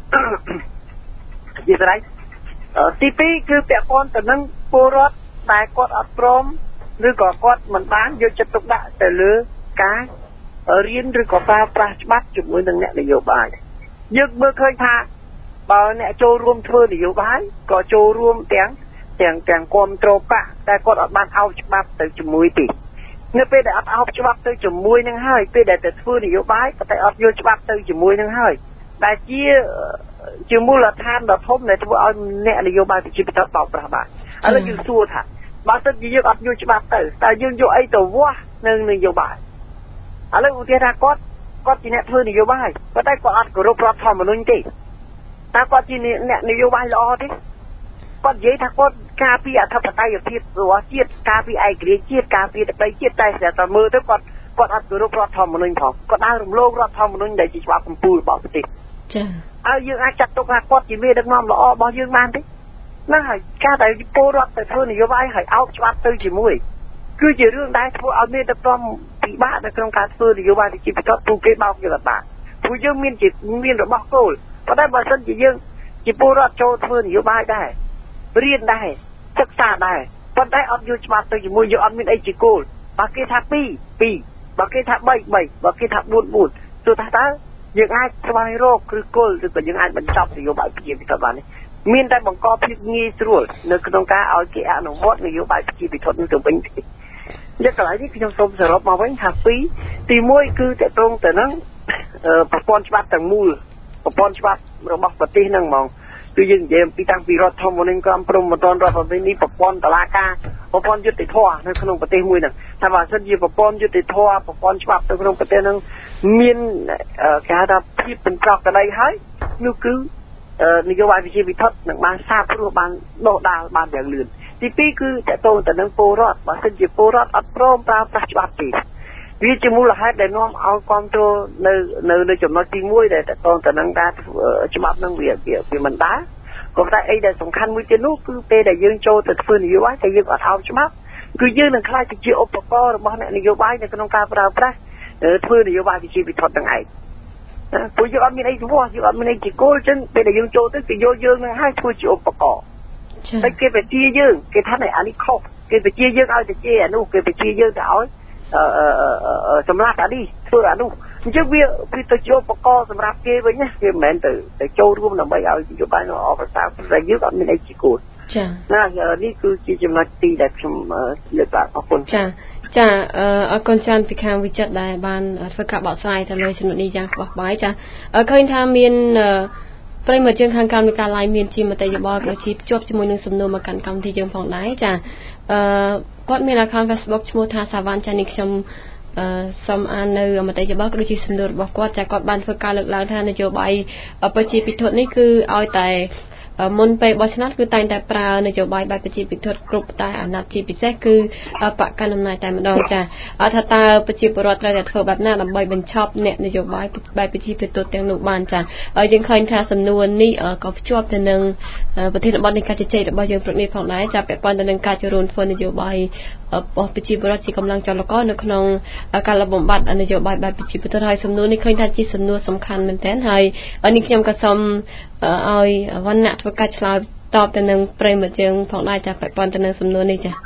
និយាយស្រាប់ទី2គឺពាក់ព័ន្ធទៅនឹងពលរដ្ឋដែលគាត់អត់ព្រមឬក៏គាត់មិនបានយកចិត្តទុកដាក់ទៅលើការរៀនឬក៏ប្រើប្រាស់ច្បាប់ជាមួយនឹងអ្នកនយោបាយយើងមើលឃើញថាបើអ្នកចូលរួមធ្វើនយោបាយក៏ចូលរួមទាំងគ្រប់គ្រងបកតែគាត់អត់បានអោបច្បាប់ទៅជាមួយទេនៅពេលដែលអត់អោបច្បាប់ទៅជាមួយនឹងហើយពេលដែលទៅធ្វើនយោបាយក៏តែអត់យកច្បាប់ទៅជាមួយនឹងហើយដែលជាមូលដ្ឋានដ៏ធំដែលធ្វើឲ្យអ្នកនយោបាយប្រជាប្រដ្ឋបោកប្រាស់បានឥឡូវយើងសួរថាបើសិនជាយើងអត់យកច្បាប់ទៅតើយើងយកអីទៅវាស់នៅនយោបាយឥឡូវឧទាហរណ៍ថាគាត់ជាអ្នកធ្វើនយោបាយប៉ុន្តែគាត់អត់គោរពរដ្ឋធម្មនុញ្ញទេតើគាត់ជាអ្នកនយោបាយល្អទេគាត់និយាយថាគាត់ការពារអធិបតេយ្យភាពរបស់ជាតិការពារឯករាជ្យជាតិការពារដីជាតិតែតែមើលទៅគាត់អត់គោរពរដ្ឋធម្មនុញ្ញផងគាត់ដើររំលោភរដ្ឋធម្មនុញ្ញដែលជាច្បាប់កម្ពុជារបស់ប្រទេសចា៎ហើយយើងអាចចាត់ទុកថាគាត់ជាមេដឹកនាំល្អរបស់យើងបានទេហ្នឹងហើយការដែលពលរដ្ឋទៅធ្វើនយោបាយហើយអោបច្បាប់ទៅជាមួយគឺជារឿងដែលធ្វើឲ្យមេដឹកនាំពិបាកនៅក្នុងការធ្វើនយោបាយប្រជាប្រដ្ឋពួកគេបោកយើងអត់បានព្រោះយើងមានរបស់គោលប៉ុន្តែបើសិនជាយើងជាពលរដ្ឋចូលធ្វើនយោបាយដែររៀនដែរសិក្សាដែរប៉ុន្តែអត់យកច្បាប់ទៅជាមួយយើងអត់មានអីជាគោលបើគេថា2បើគេថា3បើគេថា4ទោះថាតើយើងអាចស្វែងរកឬគោលឬក៏យើងអាចបញ្ចប់នយោបាយប្រជាប្រដ្ឋបាននេះមានតែបង្កភាពងាយស្រួលនៅក្នុងការឲ្យគេអនុវត្តនយោបាយប្រជាប្រដ្ឋនឹងទៅវិញទេយកកន្លែងនេះខ្ញុំសូមសរុបមកវិញថាទី1គឺតកតងទៅនឹងប្រព័ន្ធច្បាប់ទាំងមូលប្រព័ន្ធច្បាប់របស់ប្រទេសហ្នឹងហ្មងគឺយើងនិយាយពីតាំងពីរដ្ឋធម្មនុញ្ញក្រមព្រំប្រព័ន្ធរដ្ឋបាលនេះប្រព័ន្ធតុលាការប្រព័ន្ធយុត្តិធម៌នៅក្នុងប្រទេសមួយហ្នឹងថាបើសិនជាប្រព័ន្ធយុត្តិធម៌ប្រព័ន្ធច្បាប់នៅក្នុងប្រទេសហ្នឹងមានគេហៅថាភាពបញ្ចប់ក្តីហើយនោះគឺនយោបាយប្រជាពិធនឹងបានសាបព្រោះបានដោះដាលបានយ៉ាងលឿនទី2គឺតកតងទៅនឹងពលរដ្ឋបើសិនជាពលរដ្ឋអត់ព្រមប្រើប្រាស់ច្បាប់ទេវាជាមូលហេតុដែលនាំឲ្យគ្រប់គ្រងនៅចំណុចទី1ដែលតកតងទៅនឹងការច្បាប់នឹងវាមិនដែរក៏តែអីដែលសំខាន់មួយទៀតនោះគឺពេលដែលយើងចូលទៅធ្វើនយោបាយតែយើងអត់អោបច្បាប់គឺយើងនឹងខ្លាចទៅជាឧបករណ៍របស់អ្នកនយោបាយនៅក្នុងការប្រើប្រាស់ធ្វើនយោបាយប្រជាពិធនឹងឯងព្រោះយើងអត់មានអីធ្វើយើងអត់មានអីជាគោលចឹងពេលដែលយើងចូលទៅគេយកយើងនឹងឲ្យធ្វើជាឧបករណ៍តែគេបញ្ជាយើងគេថាអានេះខុសគេបញ្ជាយើងឲ្យទៅជាអានោះគេបញ្ជាយើងទៅឲ្យសម្រាប់អានេះធ្វើអានោះអញ្ចឹងវាទៅជាឧបករណ៍សម្រាប់គេវិញណាវាមិនមែនទៅចូលរួមដើម្បីឲ្យនយោបាយនោះអបអរសាតែយើងអត់មានអីជាគោលចា៎នេះគឺជាចំណុចទីដែលខ្ញុំលើកឡើងអរគុណចាអរគុណច្រើនពីខាងវិចិត្រដែលបានធ្វើការបកស្រាយទៅលើចំណុចនេះយ៉ាងក្បោះក្បាយចាឃើញថាមានប្រិមត្តយើងខាងកម្មវិការ live មានជាមតិយោបល់ប្រជាភ្ជាប់ជាមួយនឹងសំណួរមកកាន់កម្មវិធីយើងផងដែរចាគាត់មាន account Facebook ឈ្មោះថាសាវ៉ាន់ចានេះខ្ញុំសូមអាននៅមតិយោបល់ក៏ដូចជាសំណួររបស់គាត់ចាគាត់បានធ្វើការលើកឡើងថានយោបាយប្រជាពិធនេះគឺឲ្យតែមុនពេលបោះឆ្នោតគឺតែងតែប្រើនយោបាយបែបប្រជាពិធគ្រប់តែអាណត្តិជាពិសេសគឺបកកណ្ដាលអំណាចតែម្ដងចាថាតើប្រជាពលរដ្ឋត្រូវតែធ្វើបែបណាដើម្បីបញ្ឈប់អ្នកនយោបាយបែបប្រជាពិធទាំងនោះបានចាយើងឃើញថាសំណួរនេះក៏ភ្ជាប់ទៅនឹងប្រធានបទនៃការជជែករបស់យើងព្រឹកនេះផងដែរចាពាក់ព័ន្ធទៅនឹងការចូលរួមធ្វើនយោបាយរបស់ប្រជាពលរដ្ឋជាកម្លាំងចលករនៅក្នុងការលបំបត្តិនយោបាយបែបប្រជាពិធហើយសំណួរនេះឃើញថាជាសំណួរសំខាន់មែនទែនហើយនេះខ្ញុំក៏សូមឲ្យវណ្ណៈធ្វើការឆ្លើយតបទៅនឹងប្រិមត្តយើងផងដែរចាពាក់ព័ន្ធទៅនឹងសំណួរនេះចា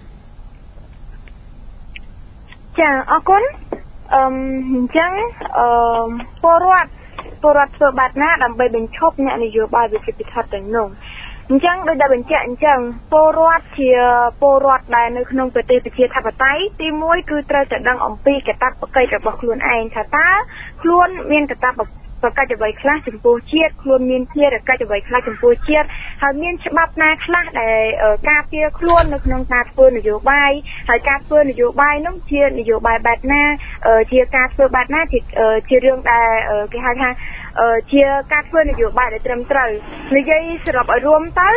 អរគុណអញ្ចឹងពលរដ្ឋធ្វើបែបណាដើម្បីបញ្ឈប់អ្នកនយោបាយវិជាពិធទាំងនោះអញ្ចឹងដោយដែលបញ្ជាក់អញ្ចឹងពលរដ្ឋជាពលរដ្ឋដែលនៅក្នុងប្រទេសប្រជាធិបតេយ្យទី1គឺត្រូវតែដឹងអំពីកាតព្វកិច្ចរបស់ខ្លួនឯងថាតើខ្លួនមានកាតព្វកិច្ចអ្វីខ្លះចំពោះជាតិខ្លួនមានភារកិច្ចអ្វីខ្លះចំពោះជាតិហើយមានច្បាប់ណាខ្លះដែលការពារខ្លួននៅក្នុងការធ្វើនយោបាយហើយការធ្វើនយោបាយនោះជានយោបាយបែបណាជាការធ្វើបែបណាជារឿងដែលគេហៅថាជាការធ្វើនយោបាយដែលត្រឹមត្រូវនិយាយសរុបឲ្យរួមទៅ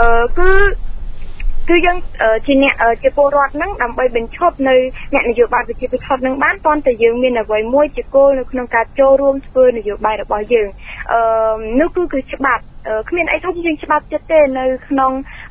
គឺយើងជាអ្នកជាពលរដ្ឋនឹងដើម្បីបញ្ឈប់នៅអ្នកនយោបាយប្រជាពិធនឹងបានតន្តែយើងមានអ្វីមួយជាគោលនៅក្នុងការចូលរួមធ្វើនយោបាយរបស់យើងនោះគឺច្បាប់គ្មានអីថាជាច្បាប់ចិត្តទេនៅក្នុង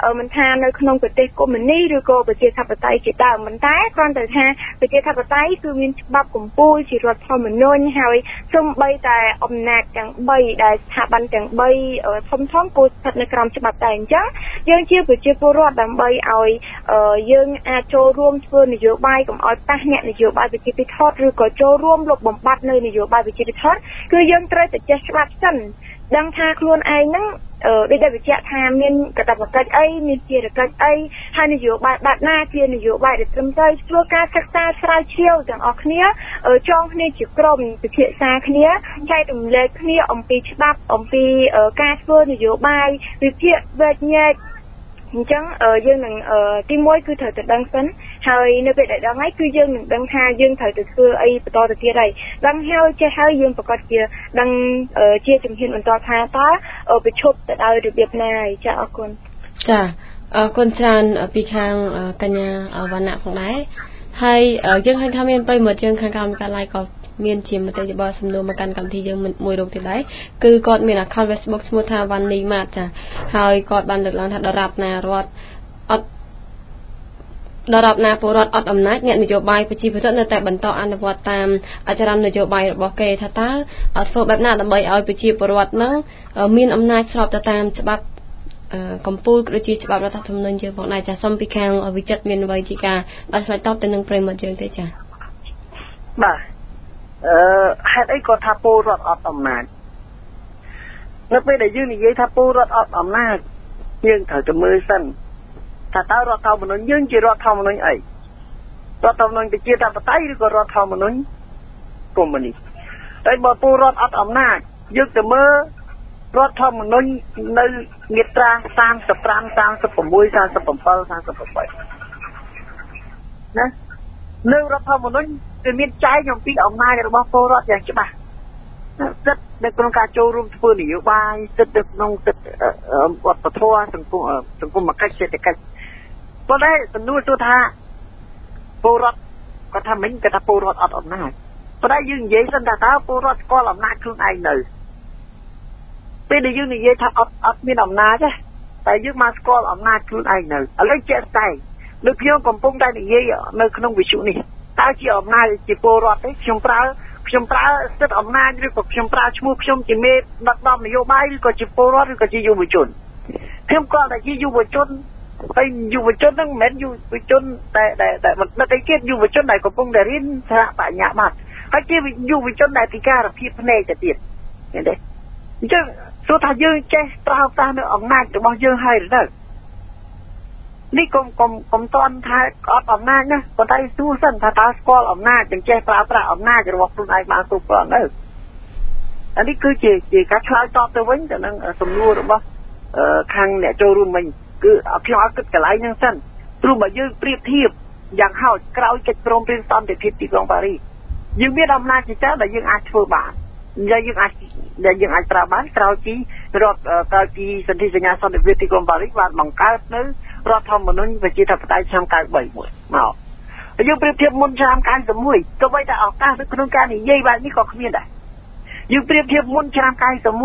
មិនថានៅក្នុងប្រទេសកុម្មុយនីឬក៏ប្រជាធិបតេយ្យជាដើមមិនតែគ្រាន់តែថាប្រជាធិបតេយ្យគឺមានច្បាប់កម្ពុជាជារដ្ឋធម្មនុញ្ញហើយសូម្បីតែអំណាចទាំង3ដែលស្ថាប័នទាំង3ធំគឺស្ថិតនៅក្រោមច្បាប់តែអញ្ចឹងយើងជាប្រជាពលរដ្ឋដើម្បីឲ្យយើងអាចចូលរួមធ្វើនយោបាយកុំឲ្យប៉ះអ្នកនយោបាយប្រជាពិធដ្ឋឬក៏ចូលរួមលុបបំបាត់នៅនយោបាយប្រជាពិធដ្ឋគឺយើងត្រូវតែចេះច្បាប់សិនដឹងថាខ្លួនឯងហ្នឹងដូចដែលបញ្ជាក់ថាមានកាតព្វកិច្ចអីមានភារកិច្ចអីហើយនយោបាយបែបណាជានយោបាយដែលត្រឹមត្រូវធ្វើការសិក្សាស្រាវជ្រាវទាំងអស់គ្នាចងគ្នាជាក្រុមពិភាក្សាគ្នាចែករំលែកគ្នាអំពីច្បាប់អំពីការធ្វើនយោបាយវិភាគវែកញែកអញ្ចឹងយើងនឹងទី1គឺត្រូវតែដឹងសិនហើយនៅពេលដែលដឹងហើយគឺយើងនឹងដឹងថាយើងត្រូវទៅធ្វើអីបន្តទៅទៀតហើយដឹងហើយចេះហើយយើងប្រកាសជាដឹងជាជំហានបន្តថាតើប្រឈប់ទៅដោយរបៀបណាហើយចាអរគុណចាអរគុណច្រើនពីខាងកញ្ញាវណ្ណៈផងដែរហើយយើងឃើញថាមានប្រិមត្តយើងខាងកម្មការ live ក៏មានជាមតិយោបល់សំណួរមកកាន់កម្មវិធីយើងមួយរូបទៀតដែរគឺគាត់មាន account Facebook ឈ្មោះថាវ៉ាន់នីម៉ាតចាហើយគាត់បានលើកឡើងថាដរាបណារដ្ឋអត់ដរាបណាពលរដ្ឋអត់អំណាចអ្នកនយោបាយប្រជាពលរដ្ឋនៅតែបន្តអនុវត្តតាមអចលននយោបាយរបស់គេថាតើធ្វើបែបណាដើម្បីឲ្យប្រជាពលរដ្ឋនឹងមានអំណាចស្របទៅតាមច្បាប់កម្ពុជាដូចជាច្បាប់រដ្ឋធម្មនុញ្ញយើងផងដែរចាសូមពីខាងវិចិត្រមានអ្វីជាការដល់ឆ្លើយតបទៅនឹងប្រិមត្តយើងទេចាបាទហេតុអីក៏ថាពលរដ្ឋអត់អំណាចនៅពេលដែលយើងនិយាយថាពលរដ្ឋអត់អំណាចយើងត្រូវទៅមើលសិនថាតើរដ្ឋធម្មនុញ្ញយើងជារដ្ឋធម្មនុញ្ញអីរដ្ឋធម្មនុញ្ញប្រជាធិបតេយ្យឬក៏រដ្ឋធម្មនុញ្ញកុម្មុយនីតែបើពលរដ្ឋអត់អំណាចយើងទៅមើលរដ្ឋធម្មនុញ្ញនៅមាត្រា35 36 37 38ណានៅរដ្ឋធម្មនុញ្ញគឺមានចែងអំពីអំណាចរបស់ពលរដ្ឋយ៉ាងច្បាស់សិទ្ធិនៅក្នុងការចូលរួមធ្វើនយោបាយសិទ្ធិនៅក្នុងសិទ្ធិវប្បធម៌សង្គមកិច្ចសេដ្ឋកិច្ចប៉ុន្តែសំណួរទូថាពលរដ្ឋគាត់ថាមិញគាត់ថាពលរដ្ឋអត់អំណាចប៉ុន្តែយើងនិយាយសិនថាតើពលរដ្ឋស្គាល់អំណាចខ្លួនឯងនៅពេលដែលយើងនិយាយថាអត់មានអំណាចទេតែយើងមកស្គាល់អំណាចខ្លួនឯងនៅឥឡូវជាក់ស្ដែងដូចខ្ញុំកំពុងតែនិយាយនៅក្នុងវិទ្យុនេះតើជាអំណាចជាពលរដ្ឋទេខ្ញុំប្រើសិទ្ធិអំណាចឬក៏ខ្ញុំប្រើឈ្មោះខ្ញុំជាមេដឹកនាំនយោបាយឬក៏ជាពលរដ្ឋឬក៏ជាយុវជនខ្ញុំគាត់តែជាយុវជនហើយយុវជនហ្នឹងមិនមែនយុវជនតែមិនដឹកឯទៀតយុវជនដែលកំពុងតែរៀនសារៈបញ្ញាបត្រហើយជាយុវជនដែលពិការភាពភ្នែកទៅទៀតឃើញទេអញ្ចឹងទោះថាយើងចេះប្រើប្រាស់នៅអំណាចរបស់យើងហើយទៅនេះកុំតន់ថាអត់អំណាចណាប៉ុន្តែសួរសិនថាតើស្គាល់អំណាចទាំងចេះប្រើប្រាស់អំណាចរបស់ខ្លួនឯងបានគ្រប់គ្រាន់ទៅអានេះគឺជាការឆ្លើយតបទៅវិញទៅនឹងសំណួររបស់ខាងអ្នកចូលរួមវិញគឺខ្ញុំឲ្យគិតកន្លែងហ្នឹងសិនព្រោះបើយើងប្រៀបធៀបយ៉ាងហោចក្រោយកិច្ចព្រមព្រៀងសន្តិភាពទីក្រុងប៉ារីសយើងមានអំណាចជាច្រើនដែលយើងអាចធ្វើបានយើងអាចប្រើបានក្រោយពីសន្ធិសញ្ញាសន្តិភាពទីក្រុងប៉ារីសបានបង្កើតនៅរដ្ឋធម្មនុញ្ញប្រជាធិបតេយ្យឆ្នាំ93មួយមកយើងប្រៀបធៀបមុនឆ្នាំ91ទោះបីតែឱកាសនៅក្នុងការនិយាយបែបនេះក៏គ្មានដែរយើងប្រៀបធៀបមុនឆ្នាំ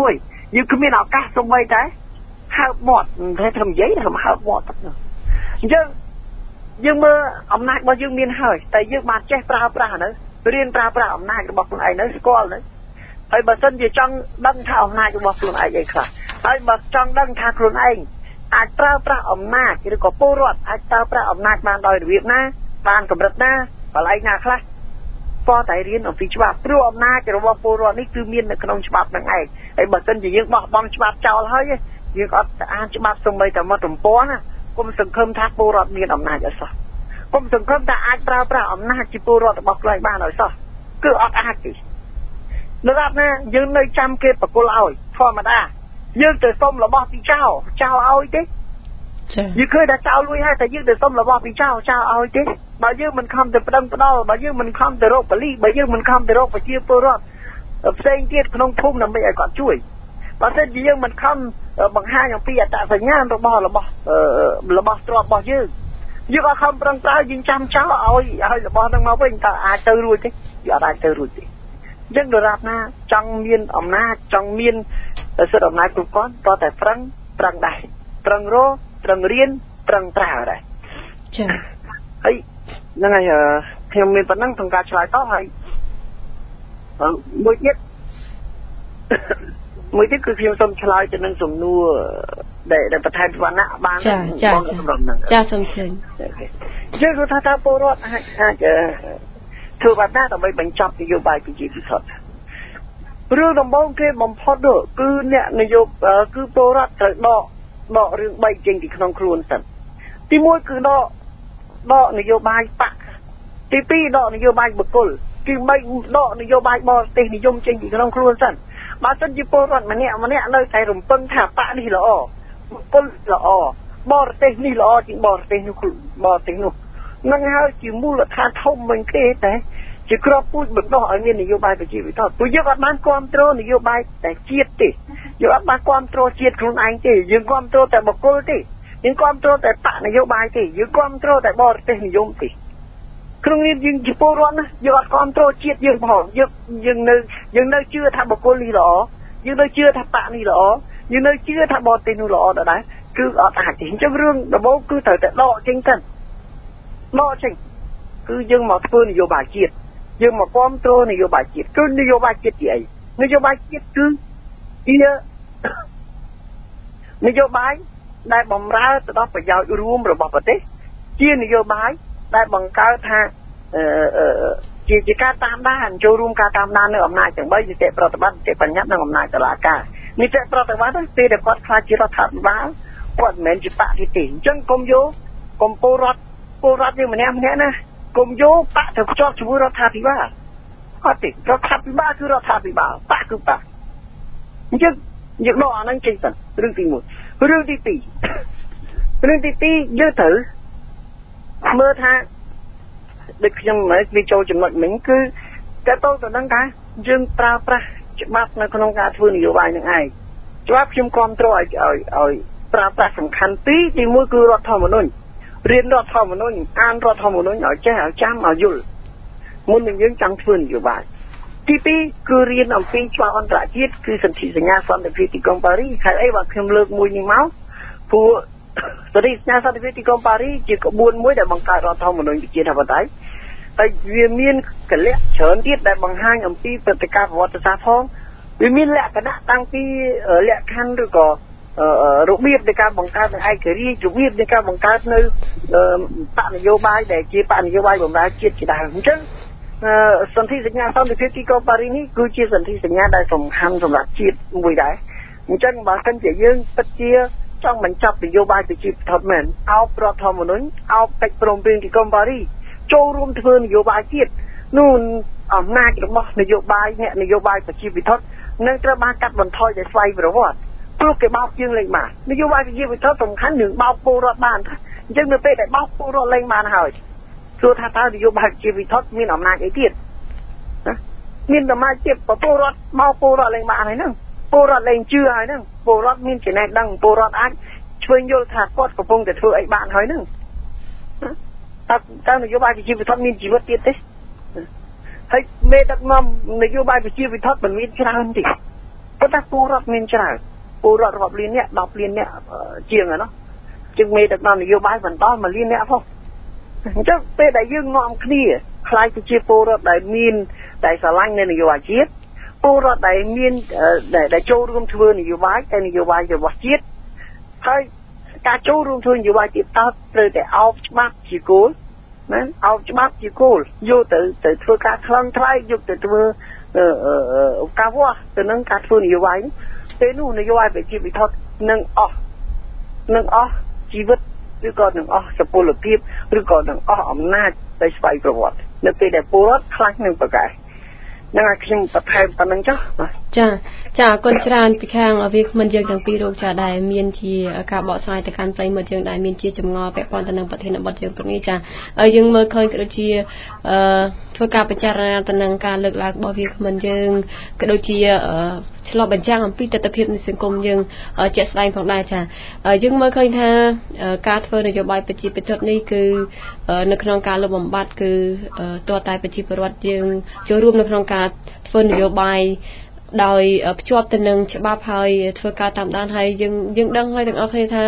91យើងគ្មានឱកាសសូម្បីតែហើបមាត់តែត្រឹមនិយាយតែហើបមាត់អញ្ចឹងយើងមើលអំណាចរបស់យើងមានហើយតែយើងបានចេះប្រើប្រាស់ទៅរៀនប្រើប្រាស់អំណាចរបស់ខ្លួនឯងទៅស្គាល់ទៅហើយបើសិនជាចង់ដឹងថាអំណាចរបស់ខ្លួនឯងអីខ្លះហើយបើចង់ដឹងថាខ្លួនឯងអាចប្រើប្រាស់អំណាចឬក៏ពលរដ្ឋអាចប្រើប្រាស់អំណាចបានដោយរបៀបណាបានកម្រិតណាកន្លែងណាខ្លះក៏តែរៀនអំពីច្បាប់ព្រោះអំណាចរបស់ពលរដ្ឋនេះគឺមាននៅក្នុងច្បាប់នឹងឯងហើយបើសិនជាយើងបោះបង់ច្បាប់ចោលហើយយើងអត់អានច្បាប់សូម្បីតែមកទំព័រណាគុំសង្ឃឹមថាពលរដ្ឋមានអំណាចអីសោះគុំសង្ឃឹមថាអាចប្រើប្រាស់អំណាចជាពលរដ្ឋរបស់ខ្លួនបានអីសោះគឺអត់អាចទេនៅដល់ណាយើងនៅចាំគេបកគលឲ្យធម្មតាយើងទៅសុំរបស់ពីចៅឲ្យទេយើងឃើញថាចៅលួយហើយតែយើងទៅសុំរបស់ពីចៅឲ្យទេបើយើងមិនខំទៅប្តឹងផ្ដាល់បើយើងមិនខំទៅរកប៉ូលីសបើយើងមិនខំទៅរកប្រជាពលរដ្ឋផ្សេងទៀតក្នុងភូមិដើម្បីឲ្យគាត់ជួយបើមិនជាយើងមិនខំបង្ហាញអំពីអត្តសញ្ញាណរបស់ទ្រព្យរបស់យើងអត់ខំប្រឹងប្រែងយើងចាំចោលឲ្យរបស់ហ្នឹងមកវិញតើអាចទៅរួចទេវាអត់អាចទៅរួចទេអញ្ចឹងដរាបណាចង់មានអំណាចចង់មានសិទ្ធិអំណាចគ្រប់គ្រាន់តតែប្រឹងដែរប្រឹងរកប្រឹងរៀនប្រឹងប្រើដែរចា៎ហើយហ្នឹងហើយខ្ញុំមានប៉ុណ្ណឹងក្នុងការឆ្លើយតបហើយមួយទៀតគឺខ្ញុំសូមឆ្លើយទៅនឹងសំណួរដែលបន្ថែមវណ្ណៈបានបងសម្រាប់ហ្នឹងចាសូមជឿយើងគឺថាពលរដ្ឋអាចធ្វើបែបណាដើម្បីបញ្ចប់នយោបាយប្រជាធិបតេយ្យរឿងដំបូងគេបំផុតគឺអ្នកនយោបាយគឺពលរដ្ឋត្រូវដករឿង3ចេញពីក្នុងខ្លួនសិនទី1គឺដកនយោបាយបកទី2ដកនយោបាយបុគ្គលទី3ដកនយោបាយបរទេសនិយមចេញពីក្នុងខ្លួនសិនបើសិនជាពលរដ្ឋម្នាក់នៅតែរំពឹងថាបកនេះល្អបុគ្គលល្អបរទេសនេះល្អជាងបរទេសនោះនឹងហើយជាមូលដ្ឋានធំមិនគេតែជាក្របពូជបណ្ដោះឲ្យមាននយោបាយប្រជាធិបតេយ្យព្រោះយើងអត់បានគ្រប់គ្រងនយោបាយតែជាតិទេយើងអត់បានគ្រប់គ្រងជាតិខ្លួនឯងទេយើងគ្រប់គ្រងតែបុគ្គលទេយើងគ្រប់គ្រងតែបកនយោបាយទេយើងគ្រប់គ្រងតែបរទេសនិយមទេក្នុងនេះយើងជាពលរដ្ឋណាយើងអត់គ្រប់គ្រងជាតិយើងផងយើងនៅជឿថាបុគ្គលនេះល្អយើងនៅជឿថាបកនេះល្អយើងនៅជឿថាបរទេសនោះល្អដែរគឺអត់អាចទេអញ្ចឹងរឿងដំបូងគឺត្រូវតែដកចេញទៅគឺយើងមកធ្វើនយោបាយជាតិយើងមកគ្រប់គ្រងនយោបាយជាតិគឺនយោបាយជាតិជាអីនយោបាយជាតិគឺជានយោបាយដែលបម្រើទៅដល់ប្រយោជន៍រួមរបស់ប្រទេសជានយោបាយដែលបង្កើតថាជាការតាមដានចូលរួមការតាមដាននៅអំណាចទាំង3នីតិប្រតិបត្តិនីតិបញ្ញត្តិនិងអំណាចតុលាការនីតិប្រតិបត្តិពេលដែលគាត់ខ្លាចជារដ្ឋាភិបាលគាត់មិនមែនជាបកទេអញ្ចឹងកុំពលរដ្ឋយើងម្នាក់ណាកុំយកបកទៅភ្ជាប់ជាមួយរដ្ឋាភិបាលអត់ទេរដ្ឋាភិបាលគឺរដ្ឋាភិបាលបកគឺបកអញ្ចឹងយើងដកអានឹងចេញទៅរឿងទី1រឿងទី2យើងត្រូវមើលថាដូចខ្ញុំនិយាយចូលចំណុចមិញគឺតើតើទៅនឹងថាយើងប្រើប្រាស់ច្បាប់នៅក្នុងការធ្វើនយោបាយនឹងឯងច្បាប់ខ្ញុំគ្រប់គ្រងឲ្យប្រើប្រាស់សំខាន់ទី1គឺរដ្ឋធម្មនុញ្ញរៀនរដ្ឋធម្មនុញ្ញអានរដ្ឋធម្មនុញ្ញឲ្យចេះឲ្យចាំឲ្យយល់មុននឹងយើងចង់ធ្វើនយោបាយទី2គឺរៀនអំពីច្បាប់អន្តរជាតិគឺសន្ធិសញ្ញាសន្តិភាពទីក្រុងប៉ារីសហេតុអីបើខ្ញុំលើកមួយនេះមកព្រោះសន្ធិសញ្ញាសន្តិភាពទីក្រុងប៉ារីជាក្បួនមួយដែលបង្កើតរដ្ឋធម្មនុញ្ញប្រជាធិបតេយ្យហើយវាមានកលៈច្រើនទៀតដែលបង្ហាញអំពីព្រឹត្តិការណ៍ប្រវត្តិសាស្ត្រផងវាមានលក្ខណៈតាំងពីលក្ខខណ្ឌឬក៏របៀបនៃការបង្កើតនៅឯករាជ្យរបៀបនៃការបង្កើតនៅបកនយោបាយដែលជាបកនយោបាយបម្រើជាតិជាដើមអញ្ចឹងសន្ធិសញ្ញាសន្តិភាពទីក្រុងប៉ារីសនេះគឺជាសន្ធិសញ្ញាដែលសំខាន់សម្រាប់ជាតិមួយដែរអញ្ចឹងបើសិនជាយើងពិតជាចង់បញ្ចប់នយោបាយប្រជាធិបតេយ្យមែនអោបរដ្ឋធម្មនុញ្ញអោបកិច្ចព្រមព្រៀងទីក្រុងប៉ារីសចូលរួមធ្វើនយោបាយជាតិនោះអំណាចរបស់នយោបាយអ្នកនយោបាយប្រជាធិបតេយ្យនឹងត្រូវបានកាត់បន្ថយដោយស្វ័យប្រវត្តិព្រោះគេបោកយើងលេងបាននយោបាយប្រជាធិបតេយ្យសំខាន់នឹងបោកពលរដ្ឋបានអញ្ចឹងនៅពេលដែលបោកពលរដ្ឋលេងបានហើយសួរថាតើនយោបាយប្រជាធិបតេយ្យមានអំណាចអីទៀតណាមានអំណាចទៀតពលរដ្ឋបោកពលរដ្ឋលេងបានហើយហ្នឹងពលរដ្ឋលេងជឿហើយហ្នឹងពលរដ្ឋមានចំណេះដឹងពលរដ្ឋអាចឆ្វេងយល់ថាគាត់កំពុងតែធ្វើអីបានហើយហ្នឹងតើនយោបាយប្រជាធិបតេយ្យមានជីវិតទៀតទេហើយមេដឹកនាំនយោបាយប្រជាធិបតេយ្យមិនមានច្រើនទេប៉ុន្តែពលរដ្ឋមានច្រើនពលរដ្ឋរាប់លានអ្នក10លានអ្នកជាងហ្នឹងជាងមេដឹកនាំនយោបាយបន្ត1លានអ្នកផងអញ្ចឹងពេលដែលយើងនាំគ្នាខ្លាយទៅជាពលរដ្ឋដែលមានតែស្រឡាញ់នៅនយោបាយជាតិពលរដ្ឋដែលមានដែលចូលរួមធ្វើនយោបាយតែនយោបាយរបស់ជាតិហើយការចូលរួមធ្វើនយោបាយជាតិតើត្រូវតែអោបច្បាប់ជាគោលណាអោបច្បាប់ជាគោលយកទៅធ្វើការខ្លឹងថ្លែងយកទៅធ្វើការវាស់ទៅនឹងការធ្វើនយោបាយពេលនោះនយោបាយប្រជាធិបតេយ្យនឹងអស់ជីវិតឬក៏នឹងអស់សុពលភាពឬក៏នឹងអស់អំណាចដោយស្វ័យប្រវត្តិនៅពេលដែលពលរដ្ឋខ្លាចនឹងប្រកែកនឹងឲ្យខ្ញុំបន្ថែមប៉ុណ្្នឹងចុះចាអរគុណច្រើនពីខាងវាគ្មិនយើងទាំងពីររូបចាដែលមានជាការបកស្រាយទៅកាន់ប្រិយមិត្តយើងដែលមានជាចម្ងល់ពាក់ព័ន្ធទៅនឹងប្រធានបទយើងព្រឹកនេះចាហើយយើងមើលឃើញក៏ដូចជាធ្វើការពិចារណាទៅនឹងការលើកឡើងរបស់វាគ្មិនយើងក៏ដូចជាឆ្លុះបញ្ចាំងអំពីទស្សនវិជ្ជានៃសង្គមយើងជាក់ស្ដែងផងដែរចាយើងមើលឃើញថាការធ្វើនយោបាយប្រជាពិធនេះគឺនៅក្នុងការលុបបំបាត់គឺតើតែប្រជាពលរដ្ឋយើងចូលរួមនៅក្នុងការធ្វើនយោបាយដោយភ្ជាប់ទៅនឹងច្បាប់ហើយធ្វើការតាមដានហើយយើងដឹងហើយទាំងអស់គ្នាថា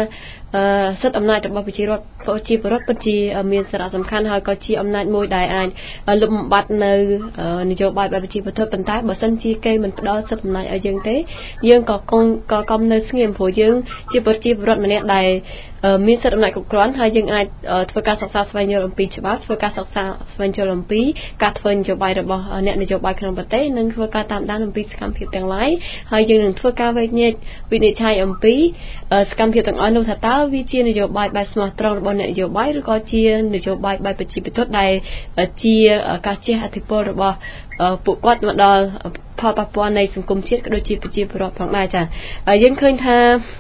សិទ្ធិអំណាចរបស់ប្រជាពលរដ្ឋពិតជាមានសារៈសំខាន់ហើយក៏ជាអំណាចមួយដែលអាចលុបបំបាត់នៅនយោបាយបែបប្រជាពលរដ្ឋប៉ុន្តែបើសិនជាគេមិនផ្ដល់សិទ្ធិអំណាចឲ្យយើងទេយើងក៏កុំនៅស្ងៀមព្រោះយើងជាប្រជាពលរដ្ឋម្នាក់ដែលមានសិទ្ធិអំណាចគ្រប់គ្រាន់ហើយយើងអាចធ្វើការសិក្សាស្វែងយល់អំពីច្បាប់ធ្វើការសិក្សាស្វែងយល់អំពីការធ្វើនយោបាយរបស់អ្នកនយោបាយក្នុងប្រទេសនិងធ្វើការតាមដានអំពីសកម្មភាពទាំងឡាយហើយយើងនឹងធ្វើការវិនិច្ឆ័យអំពីសកម្មភាពទាំងអស់នោះថាតើវាជានយោបាយបែបស្មោះត្រង់របស់អ្នកនយោបាយឬក៏ជានយោបាយបែបប្រជាពលរដ្ឋដែលជាការជះឥទ្ធិពលរបស់ពួកគាត់មកដល់ផលប៉ះពាល់នៃសង្គមជាតិក៏ដូចជាប្រជាពលរដ្ឋផងដែរចាយើងឃើញថា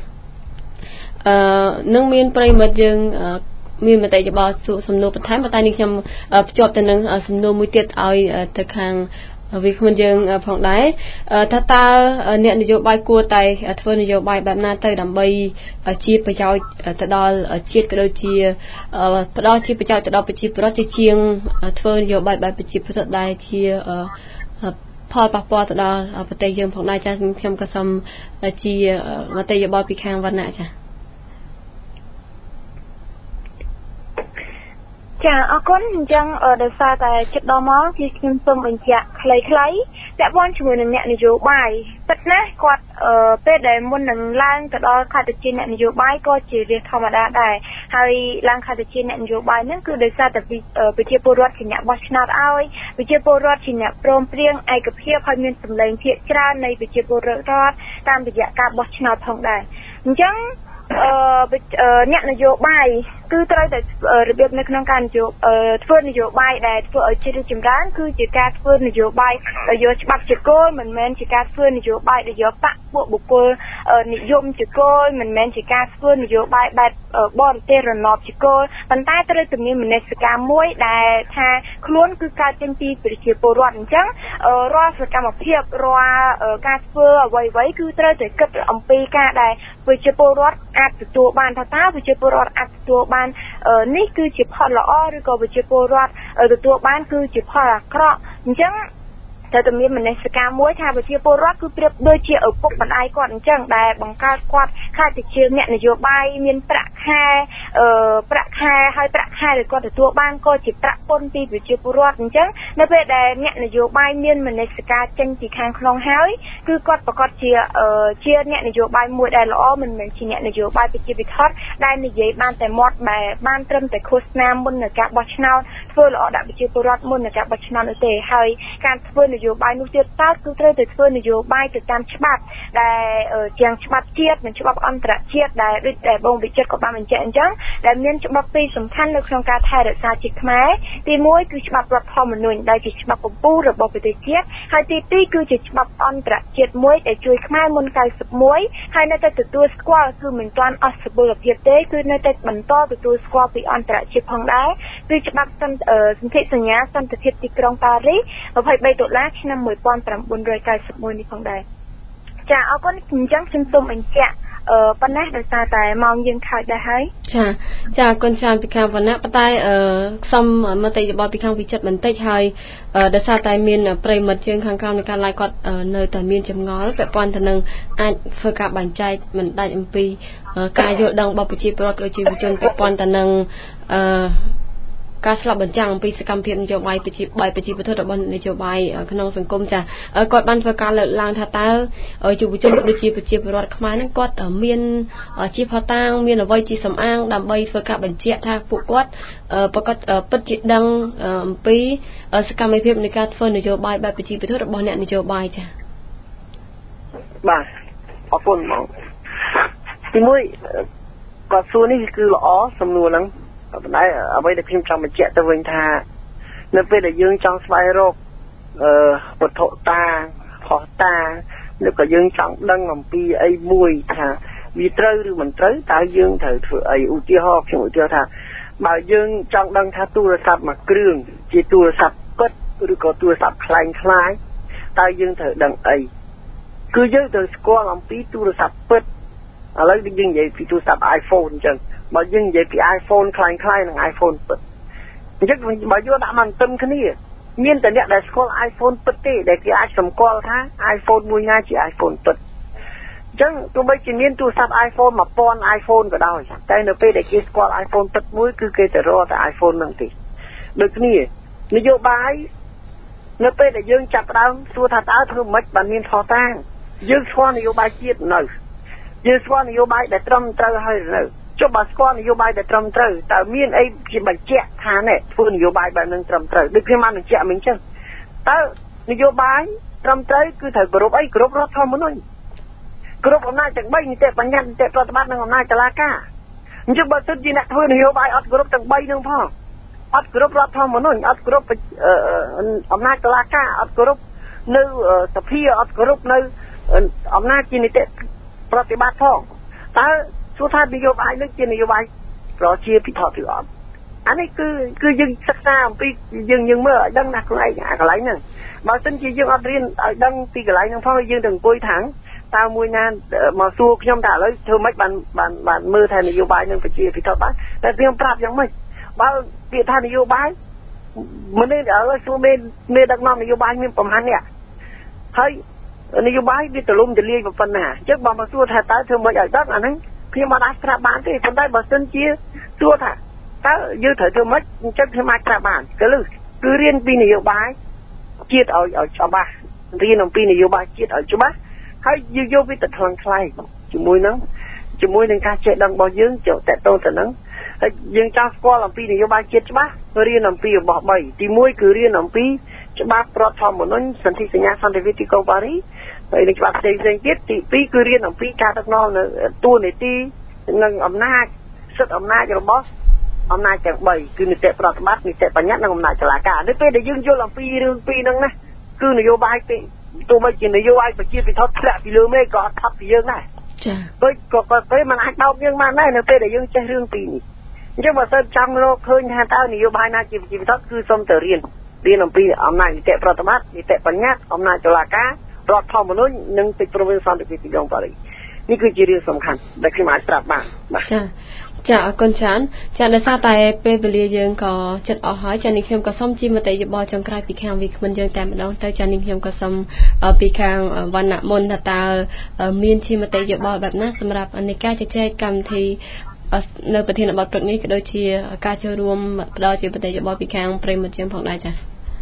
នឹងមានប្រិមិត្តយើងមានមតិយោបល់សំណួរបន្ថែមតែនេះខ្ញុំភ្ជាប់ទៅនឹងសំណួរមួយទៀតឲ្យទៅខាងវាគ្មិនយើងផងដែរថាតើអ្នកនយោបាយគួរតែធ្វើនយោបាយបែបណាទៅដើម្បីជាប្រយោជន៍ទៅដល់ជាតិក៏ដូចជាផ្ដល់ជាប្រយោជន៍ទៅដល់ប្រជាពលរដ្ឋជាងធ្វើនយោបាយបែបប្រជាពលរដ្ឋដែលជាផលប៉ះពាល់ទៅដល់ប្រទេសយើងផងដែរចាខ្ញុំក៏សូមជាមតិយោបល់ពីខាងវណ្ណៈចាចាអរគុណអញ្ចឹងដោយសារតែចិត្តដល់មកគឺខ្ញុំសូមបញ្ជាក់ខ្លីៗពាក់ព័ន្ធជាមួយនឹងអ្នកនយោបាយពិតណាស់គាត់ពេលដែលមុននឹងឡើងទៅដល់ខេត្តជាអ្នកនយោបាយក៏ជារឿងធម្មតាដែរហើយឡើងខេត្តជាអ្នកនយោបាយហ្នឹងគឺដោយសារតែប្រជាពលរដ្ឋជាអ្នកបោះឆ្នោតឲ្យប្រជាពលរដ្ឋជាអ្នកព្រមព្រៀងឯកភាពហើយមានសម្លេងភាគច្រើននៃប្រជាពលរដ្ឋតាមរយៈការបោះឆ្នោតផងដែរអញ្ចឹងអ្នកនយោបាយគឺត្រូវតែរបៀបនៅក្នុងការធ្វើនយោបាយដែលធ្វើឲ្យជាតិចម្រើនគឺជាការធ្វើនយោបាយដែលយកច្បាប់ជាគោលមិនមែនជាការធ្វើនយោបាយដែលយកបកពួកបុគ្គលនិយមជាគោលមិនមែនជាការធ្វើនយោបាយបែបបរទេសរណបជាគោលប៉ុន្តែត្រូវតែមានមនសិការមួយដែលថាខ្លួនគឺកើតចេញពីប្រជាពលរដ្ឋអញ្ចឹងរាល់សកម្មភាពរាល់ការធ្វើអ្វីៗគឺត្រូវតែគិតអំពីការដែលប្រជាពលរដ្ឋអាចទទួលបានថាតើប្រជាពលរដ្ឋអាចទទួលបាននេះគឺជាផលល្អឬក៏ប្រជាពលរដ្ឋទទួលបានគឺជាផលអាក្រក់អញ្ចឹងតែតែមានមនសិការមួយថាប្រជាពលរដ្ឋគឺប្រៀបដូចជាឪពុកម្ដាយគាត់អញ្ចឹងដែលបង្កើតគាត់ខ្លះទៅជាអ្នកនយោបាយមានប្រាក់ខែហើយប្រាក់ខែដែលគាត់ទទួលបានក៏ជាប្រាក់ពន្ធពីប្រជាពលរដ្ឋអញ្ចឹងនៅពេលដែលអ្នកនយោបាយមានមនសិការចេញពីខាងក្នុងហើយគឺគាត់ប្រកាសជាអ្នកនយោបាយមួយដែលល្អមិនមែនជាអ្នកនយោបាយប្រជាពិធដ្ឋដែលនិយាយបានតែមាត់បែបបានត្រឹមតែឃោសនាមុននៅការបោះឆ្នោតធ្វើល្អដាក់ប្រជាពលរដ្ឋមុននៅការបោះឆ្នោតនោះទេហើយការធ្វើនយោបាយនោះទៀតតើគឺត្រូវតែធ្វើនយោបាយទៅតាមច្បាប់ដែលជាងច្បាប់ជាតិនិងច្បាប់អន្តរជាតិដែលដូចតែបងវិចិត្រក៏បានបញ្ជាក់អញ្ចឹងដែលមានច្បាប់ពីរសំខាន់នៅក្នុងការថែរក្សាជាតិខ្មែរទី1គឺច្បាប់រដ្ឋធម្មនុញ្ញដែលជាច្បាប់កម្ពុជារបស់ប្រទេសជាតិហើយទី2គឺជាច្បាប់អន្តរជាតិមួយដែលជួយខ្មែរមុន91ហើយនៅតែទទួលស្គាល់គឺមិនទាន់អស់សុពលភាពទេគឺនៅតែបន្តទទួលស្គាល់ពីអន្តរជាតិផងដែរគឺច្បាប់សន្ធិសញ្ញាសន្តិភាពទីក្រុងប៉ារីស23ដុល្លារឆ្នាំ1991នេះផងដែរចាអរគុណអញ្ចឹងខ្ញុំសូមបញ្ជាក់ប៉ុណ្ណេះដោយសារតែម៉ោងយើងខើចដែរហើយចាអរគុណច្រើនពីខាងវណ្ណៈប៉ុន្តែខ្ញុំមតិយោបល់ពីខាងវិចិត្របន្តិចហើយដោយសារតែមានប្រិមិត្តយើងខាងក្រោមនៃការ live គាត់នៅតែមានចម្ងល់ពាក់ព័ន្ធទៅនឹងអាចធ្វើការបែងចែកមិនដាច់អំពីការយល់ដឹងរបស់ប្រជាពលរដ្ឋដូចជាវិជនពាក់ព័ន្ធទៅនឹងការស្លាប់បញ្ចាំងអំពីសកម្មភាពនយោបាយប្រជាពលរដ្ឋរបស់នយោបាយក្នុងសង្គមចាគាត់បានធ្វើការលើកឡើងថាតើយុវជនដូចជាប្រជាពលរដ្ឋខ្មែរហ្នឹងគាត់មានជាផតាងមានអ្វីជាសំអាងដើម្បីធ្វើការបញ្ជាក់ថាពួកគាត់ប្រកាសពិតជាដឹងអំពីសកម្មភាពនៃការធ្វើនយោបាយបែបប្រជាពលរដ្ឋរបស់អ្នកនយោបាយចាបាទអរគុណបងទី1គាត់សួរនេះគឺល្អសំណួរហ្នឹងប៉ុន្តែអ្វីដែលខ្ញុំចង់បញ្ជាក់ទៅវិញថានៅពេលដែលយើងចង់ស្វែងរកវត្ថុតាផុសតាឬក៏យើងចង់ដឹងអំពីអីមួយថាវាត្រូវឬមិនត្រូវតើយើងត្រូវធ្វើអីឧទាហរណ៍ខ្ញុំឧទាហរណ៍ថាបើយើងចង់ដឹងថាទូរស័ព្ទមួយគ្រឿងជាទូរស័ព្ទពិតឬក៏ទូរស័ព្ទคล้ายតើយើងត្រូវដឹងអីគឺយើងត្រូវស្គាល់អំពីទូរស័ព្ទពិតឥឡូវយើងនិយាយពីទូរស័ព្ទ iPhone អញ្ចឹងបើយើងនិយាយពី iPhone คล้ายនឹង iPhone ពិតអញ្ចឹងបើយកដាក់មកទិនគ្នាមានតែអ្នកដែលស្គាល់ iPhone ពិតទេដែលគេអាចសម្គាល់ថា iPhone មួយណាជា iPhone ពិតចឹងទោះបីជាមានទូរស័ព្ទ iPhone 1000 iPhone ក៏ដោយតែនៅពេលដែលគេស្គាល់ iPhone ទឹកមួយគឺគេទៅរកតែ iPhone ហ្នឹងទេដូចគ្នានយោបាយនៅពេលដែលយើងចាប់ដើមសួរថាតើធ្វើម៉េចបានមានផតាំងយើងស្គាល់នយោបាយជាតិនៅយើងស្គាល់នយោបាយដែលត្រឹមត្រូវហើយនៅចុះបើស្គាល់នយោបាយដែលត្រឹមត្រូវតើមានអីជាបញ្ជាក់ថាណែធ្វើនយោបាយបែបហ្នឹងត្រឹមត្រូវដូចខ្ញុំបានបញ្ជាក់មិញចឹងតើនយោបាយត្រឹមត្រូវគឺត្រូវគោរពអីគោរពរដ្ឋធម្មនុញ្ញគោរពអំណាចទាំង3នីតិបញ្ញត្តិនីតិប្រតិបត្តិនិងអំណាចតុលាការអញ្ចឹងបើសិនជាអ្នកធ្វើនយោបាយអត់គោរពទាំង3ហ្នឹងផងអត់គោរពរដ្ឋធម្មនុញ្ញអត់គោរពអំណាចតុលាការអត់គោរពនៅសភាអត់គោរពនៅអំណាចជានីតិប្រតិបត្តិផងតើសួរថានយោបាយនេះជានយោបាយប្រជាពិធដ្ឋឬអត់អានេះគឺយើងសិក្សាអំពីយើងមើលឲ្យដឹងណាខ្លួនឯងអាកន្លែងហ្នឹងបើមិនជាយើងអត់រៀនឲ្យដឹងពីកន្លែងហ្នឹងផងយើងទៅអង្គុយថាតើមួយណាមកសួរខ្ញុំថាឥឡូវធ្វើម៉េចបានមើលថានយោបាយនឹងប្រជាពិធដ្ឋបានតែខ្ញុំប្រាប់យ៉ាងម៉េចបើពាក្យថានយោបាយមនុស្សឥឡូវសួរមេដឹកនាំនយោបាយមានប្រហែលនេះហើយនយោបាយវាទលំទលាយប៉ុណ្ណាអញ្ចឹងបើមកសួរថាតើធ្វើម៉េចឲ្យដឹងអាហ្នឹងខ្ញុំមិនអាចប្រាប់បានទេប៉ុន្តែបើសិនជាសួរថាតើយើងត្រូវធ្វើម៉េចអញ្ចឹងខ្ញុំអាចប្រាប់បានគឺរៀនពីនយោបាយជាតិឲ្យច្បាស់រៀនអំពីនយោបាយជាតិឲ្យច្បាស់ហើយយើងយកវាទៅថ្លឹងថ្លែងជាមួយនឹងការចេះដឹងរបស់យើងចូលតទៅទៅហ្នឹងហើយយើងចង់ស្គាល់អំពីនយោបាយជាតិច្បាស់រៀនអំពីរបស់3ទី1គឺរៀនអំពីច្បាប់រដ្ឋធម្មនុញ្ញសន្ធិសញ្ញាសន្តិវិធីកុងប៉ារីហើយនឹងច្បាប់ផ្សេងទៀតទី2គឺរៀនអំពីការដឹកនាំនៅទួលនីតិនិងអំណាចសិទ្ធិអំណាចរបស់អំណាចទាំង3គឺនីតិប្រតិបត្តិនីតិបញ្ញត្តិនិងអំណាចតុលាការនៅពេលដែលយើងយល់អំពីរឿងពីរហ្នឹងណាគឺនយោបាយទេទោះបីជានយោបាយប្រជាពិធដ្ឋធ្លាក់ពីលើមេឃក៏អត់ថប់ពីយើងដែរចា៎ក៏ពេលមិនអាចដោតយើងបានដែរនៅពេលដែលយើងចេះរឿងពីរនេះអញ្ចឹងបើសិនចង់រកឃើញថាតើនយោបាយណាជាប្រជាពិធដ្ឋគឺសូមទៅរៀនអំពីអំណាចនីតិប្រតិបត្តិនីតិបញ្ញត្តិអំណាចតុលាការរដ្ឋធម្មនុញ្ញនិងកិច្ចព្រមព្រៀងសន្តិភាពទីក្រុងប៉ារីសនេះគឺជារឿងសំខាន់ដែលខ្ញុំអាចប្រាប់បានបាទចាអរគុណច្រើនចាដោយសារតែពេលវេលាយើងក៏ជិតអស់ហើយចានេះខ្ញុំក៏សូមជាមតិយោបល់ចុងក្រោយពីខាងវិក្កាមយើងតែម្ដងទៅចានេះខ្ញុំក៏សូមពីខាងវណ្ណៈមុនថាតើមានជាមតិយោបល់បែបណាសម្រាប់នៃការជជែកកម្មវិធីនៅប្រធានបទព្រឹកនេះក៏ដូចជាការចូលរួមផ្ដល់ជាមតិយោបល់ពីខាងប្រិមត្តយើងផងដែរចា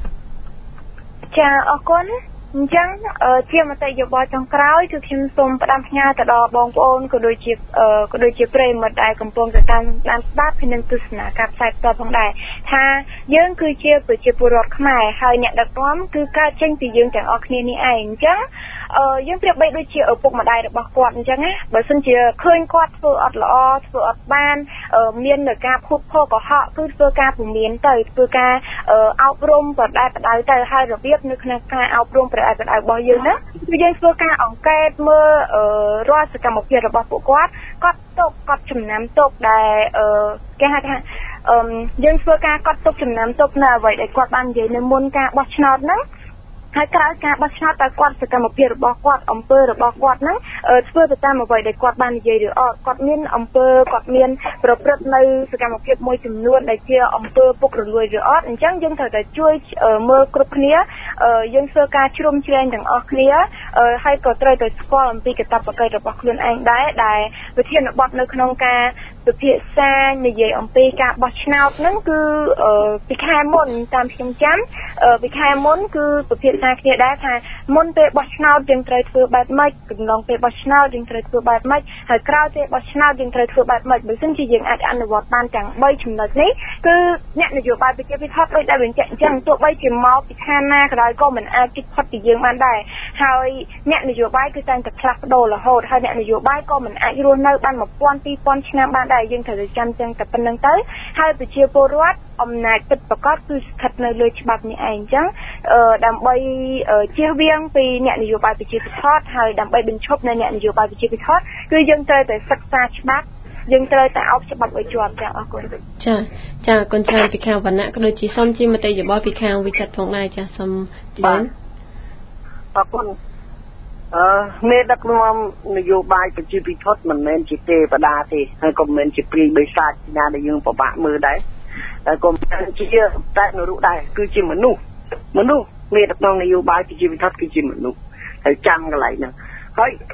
អរគុណអញ្ចឹងជាមតិយោបល់ចុងក្រោយគឺខ្ញុំសូមផ្ដាំផ្ញើទៅដល់បងប្អូនក៏ដូចជាប្រិយមិត្តដែលកំពុងតែតាមដានស្ដាប់និងទស្សនាការផ្សាយផ្ទាល់ផងដែរថាយើងគឺជាប្រជាពលរដ្ឋខ្មែរហើយអ្នកដឹកនាំគឺកើតចេញពីយើងទាំងអស់គ្នានេះឯងអញ្ចឹងយើងប្រៀបបីដូចជាឪពុកម្ដាយរបស់គាត់អញ្ចឹងណាបើសិនជាឃើញគាត់ធ្វើអត់ល្អធ្វើអត់បានមាននៅការភូតភរកុហកគឺធ្វើការពមៀនទៅធ្វើការអប់រំបដិបដៅទៅហើយរបៀបនៅក្នុងការអប់រំបដិបដៅរបស់យើងណាគឺយើងធ្វើការអង្កេតមើលរាល់សកម្មភាពរបស់ពួកគាត់ចំណាំទុកដែលគេហៅថាយើងធ្វើការកត់ទុកចំណាំទុកនៅអ្វីដែលគាត់បាននិយាយនៅមុនការបោះឆ្នោតហ្នឹងហើយក្រោយការបោះឆ្នោតតើគាត់សកម្មភាពរបស់គាត់អំពើរបស់គាត់ហ្នឹងធ្វើទៅតាមអ្វីដែលគាត់បាននិយាយឬអត់គាត់មានអំពើគាត់មានប្រព្រឹត្តនៅសកម្មភាពមួយចំនួនដែលជាអំពើពុករលួយឬអត់អញ្ចឹងយើងត្រូវតែជួយមើលគ្រប់គ្នាយើងធ្វើការជ្រុំជ្រែងទាំងអស់គ្នាហើយក៏ត្រូវតែស្គាល់អំពីកាតព្វកិច្ចរបស់ខ្លួនឯងដែរដែលវិធានបទនៅក្នុងការពិភាក្សានិយាយអំពីការបោះឆ្នោតហ្នឹងគឺពីខែមុនតាមខ្ញុំចាំពីខែមុនគឺពិភាក្សាគ្នាដែរថាមុនពេលបោះឆ្នោតយើងត្រូវធ្វើបែបម៉េចកំឡុងពេលបោះឆ្នោតយើងត្រូវធ្វើបែបម៉េចហើយក្រោយពេលបោះឆ្នោតយើងត្រូវធ្វើបែបម៉េចបើមិនជាយើងអាចអនុវត្តបានទាំង3ចំណុចនេះគឺអ្នកនយោបាយប្រជាពិធដ្ឋដូចដែលបញ្ជាក់អញ្ចឹងទោះបីជាមកពីឋានណាក៏ដោយក៏មិនអាចជិតផុតពីយើងបានដែរហើយអ្នកនយោបាយគឺតែងតែផ្លាស់ប្ដូររហូតហើយអ្នកនយោបាយក៏មិនអាចរស់នៅបាន1000 2000ឆ្នាំបានដែរយើងត្រូវចាំចឹងតែប៉ុណ្្នឹងទៅហើយប្រជាពលរដ្ឋអំណាចពិតប្រាកដគឺស្ថិតនៅលើច្បាប់នេះឯងអញ្ចឹងដើម្បីជៀសវាងពីអ្នកនយោបាយប្រជាពិធដ្ឋហើយដើម្បីបញ្ឈប់នៅអ្នកនយោបាយប្រជាពិធដ្ឋគឺយើងត្រូវតែសិក្សាច្បាប់យើងត្រូវតែអោបច្បាប់ឲ្យជាប់ចាអរគុណចាអរគុណច្រើនពីខាងវណ្ណៈក៏ដូចជាសូមជាមតិយោបល់ពីខាងវិចិត្រផងដែរចាសូមបានអរគុណមេដឹកនាំនយោបាយប្រជាពិធដ្ឋមិនមែនជាទេវតាទេហើយក៏មិនមែនជាព្រាយបិសាចណាដែលយើងពិបាកមើលដែរតែក៏មិនជាតែនរុដែរគឺជាមនុស្សមេដឹកនាំនយោបាយប្រជាពិធដ្ឋគឺជាមនុស្សហើយចាំកន្លែងហ្នឹងហើយ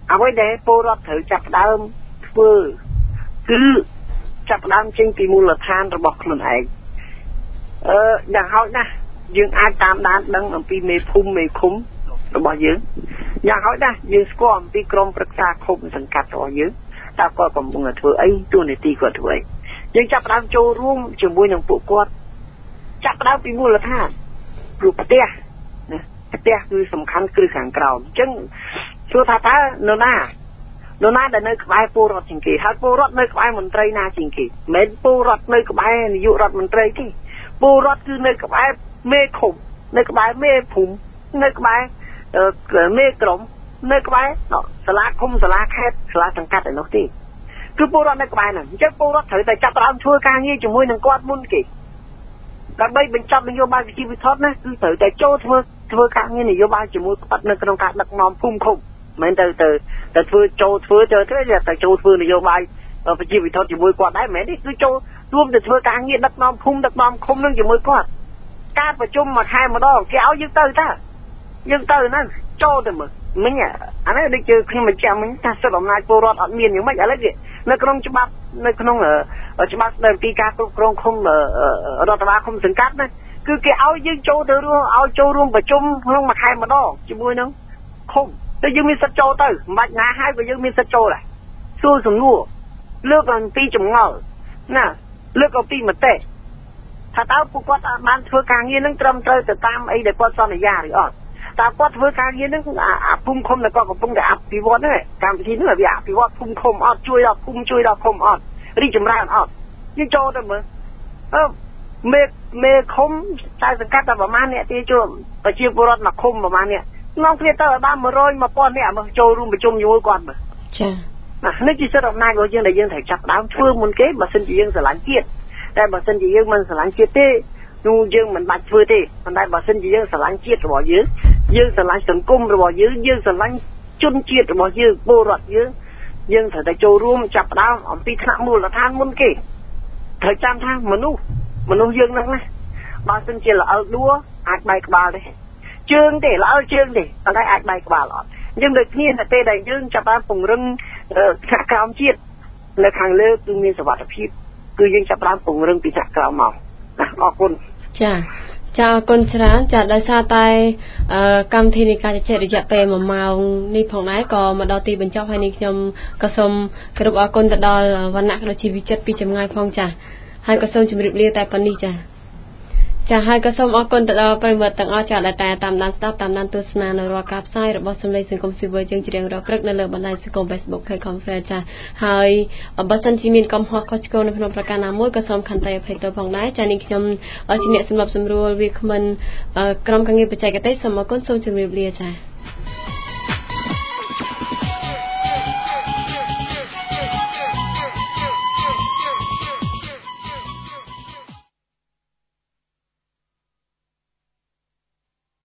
អ្វីដែលពលរដ្ឋត្រូវចាប់ដើមធ្វើគឺចាប់ដើមចេញពីមូលដ្ឋានរបស់ខ្លួនឯងយ៉ាងហោចណាស់យើងអាចតាមដានដឹងអំពីមេភូមិមេឃុំរបស់យើងយ៉ាងហោចណាស់យើងស្គាល់អំពីក្រុមប្រឹក្សាឃុំសង្កាត់របស់យើងតើគាត់កំពុងតែធ្វើអីទូនាទីគាត់ធ្វើអីយើងចាប់ដើមចូលរួមជាមួយនឹងពួកគាត់ចាប់ដើមពីមូលដ្ឋានព្រោះផ្ទះណាផ្ទះគឺសំខាន់គ្រឹះខាងក្រោមអញ្ចឹងសួរថាតើនរណាដែលនៅក្បែរពលរដ្ឋជាងគេហើយពលរដ្ឋនៅក្បែរមន្ត្រីណាជាងគេមិនមែនពលរដ្ឋនៅក្បែរនាយករដ្ឋមន្ត្រីទេពលរដ្ឋគឺនៅក្បែរមេឃុំនៅក្បែរមេភូមិនៅក្បែរមេក្រុមនៅក្បែរសាលាឃុំសាលាខេត្តសាលាសង្កាត់ឯនោះទេគឺពលរដ្ឋនៅក្បែរហ្នឹងអញ្ចឹងពលរដ្ឋត្រូវតែចាប់ផ្ដើមធ្វើការងារជាមួយនឹងគាត់មុនគេដើម្បីបញ្ចប់នយោបាយវិជាវិថតណាគឺត្រូវតែចូលធ្វើការងារនយោបាយជាមួយគាត់នៅក្នុងការដឹកនាំភូមិឃុំមិនទៅធ្វើចូលធ្វើនយោបាយវិជាវិថតជាមួយគាត់ដែរមិនមែនទេគឺចូលរួមទៅធ្វើការងារដឹកនាំភូមិដឹកនាំឃុំនឹងជាមួយគាត់ការប្រជុំមួយខែម្ដងគេឲ្យយើងទៅហ្នឹងចូលទៅមើលមិញអានេះដូចជាខ្ញុំបញ្ជាក់មិញថាសិទ្ធិអំណាចពលរដ្ឋអត់មានយ៉ាងម៉េចឥឡូវនៅក្នុងច្បាប់ច្បាប់ស្ដីពីការគ្រប់គ្រងឃុំរដ្ឋបាលឃុំសង្កាត់ណាគឺគេឲ្យយើងចូលទៅចូលរួមប្រជុំក្នុងមួយខែម្ដងជាមួយនឹងឃុំតែយើងមានសិទ្ធិចូលទៅមិនបាច់ណាហើយក៏យើងមានសិទ្ធិចូលដែរសួរសំណួរលើកអំពីចម្ងល់ណាលើកអំពីមតិថាតើពួកគាត់បានធ្វើការងារនឹងត្រឹមត្រូវទៅតាមអីដែលគាត់សន្យាឬអត់តើគាត់ធ្វើការងារនឹងអាភូមិឃុំដែលគាត់កំពុងតែអភិវឌ្ឍហ្នឹងកម្មវិធីនេះវាអភិវឌ្ឍភូមិឃុំអត់ជួយដល់ភូមិជួយដល់ឃុំអត់រីកចម្រើនអត់យើងចូលទៅមើលមេឃុំតែសង្កាត់តែប្រហែលអ្នកទីជួប្រជាពលរដ្ឋមកឃុំប្រហែលអ្នកនាំគ្នាទៅឲ្យបាន100 1000អ្នកមកចូលរួមប្រជុំជាមួយគាត់មើលចានេះជាសិទ្ធិអំណាចរបស់យើងដែលយើងត្រូវចាប់ដើមធ្វើមុនគេបើសិនជាយើងស្រឡាញ់ជាតិតែបើសិនជាយើងមិនស្រឡាញ់ជាតិទេនោះយើងមិនបាច់ធ្វើទេប៉ុន្តែបើសិនជាយើងស្រឡាញ់ជាតិរបស់យើងស្រឡាញ់សង្គមរបស់យើងស្រឡាញ់ជនជាតិរបស់យើងពលរដ្ឋយើងត្រូវតែចូលរួមចាប់ដើមអំពីថ្នាក់មូលដ្ឋានមុនគេត្រូវចាំថាមនុស្សយើងហ្នឹងណាបើសិនជាល្អើដួអាចបែកក្បាលទេជើងទេល្អើជើងទេប៉ុន្តែអាចបែកក្បាលអត់អញ្ចឹងដូចគ្នាតែពេលដែលយើងចាប់បានពង្រឹងថ្នាក់ក្រោមជាតិនៅខាងលើគឺមានសុវត្ថិភាពគឺយើងចាប់បានពង្រឹងពីថ្នាក់ក្រោមមកអរគុណចាអរគុណច្រើនចាដោយសារតែកម្មវិធីនៃការជជែករយៈពេល1ម៉ោងនេះផងដែរក៏មកដល់ទីបញ្ចប់ហើយនេះខ្ញុំក៏សូមគោរពអរគុណទៅដល់វណ្ណៈក៏ជាវិចិត្រពីចម្ងាយផងចាហើយក៏សូមជម្រាបលាតែប៉ុណ្នេះចាហើយក៏សូមអរគុណទៅដល់ប្រិយមិត្តទាំងអស់ចាដែលតែតាមដានស្ដាប់តាមដានទស្សនានៅរាល់ការផ្សាយរបស់សម្លេងសង្គមស៊ីវិលយើងជារៀងរាល់ព្រឹកនៅលើបណ្ដាញសង្គម Facebook Page Conference ចាហើយបើសិនជាមានកំហុសខុសឆ្គងនៅក្នុងប្រការណាមួយក៏សូមខន្តីអភ័យទោសផងដែរចានេះខ្ញុំជាអ្នកសម្របសម្រួលវាគ្មិនក្រុមការងារបច្ចេកទេសសូមអរគុណសូមជម្រាបលាចា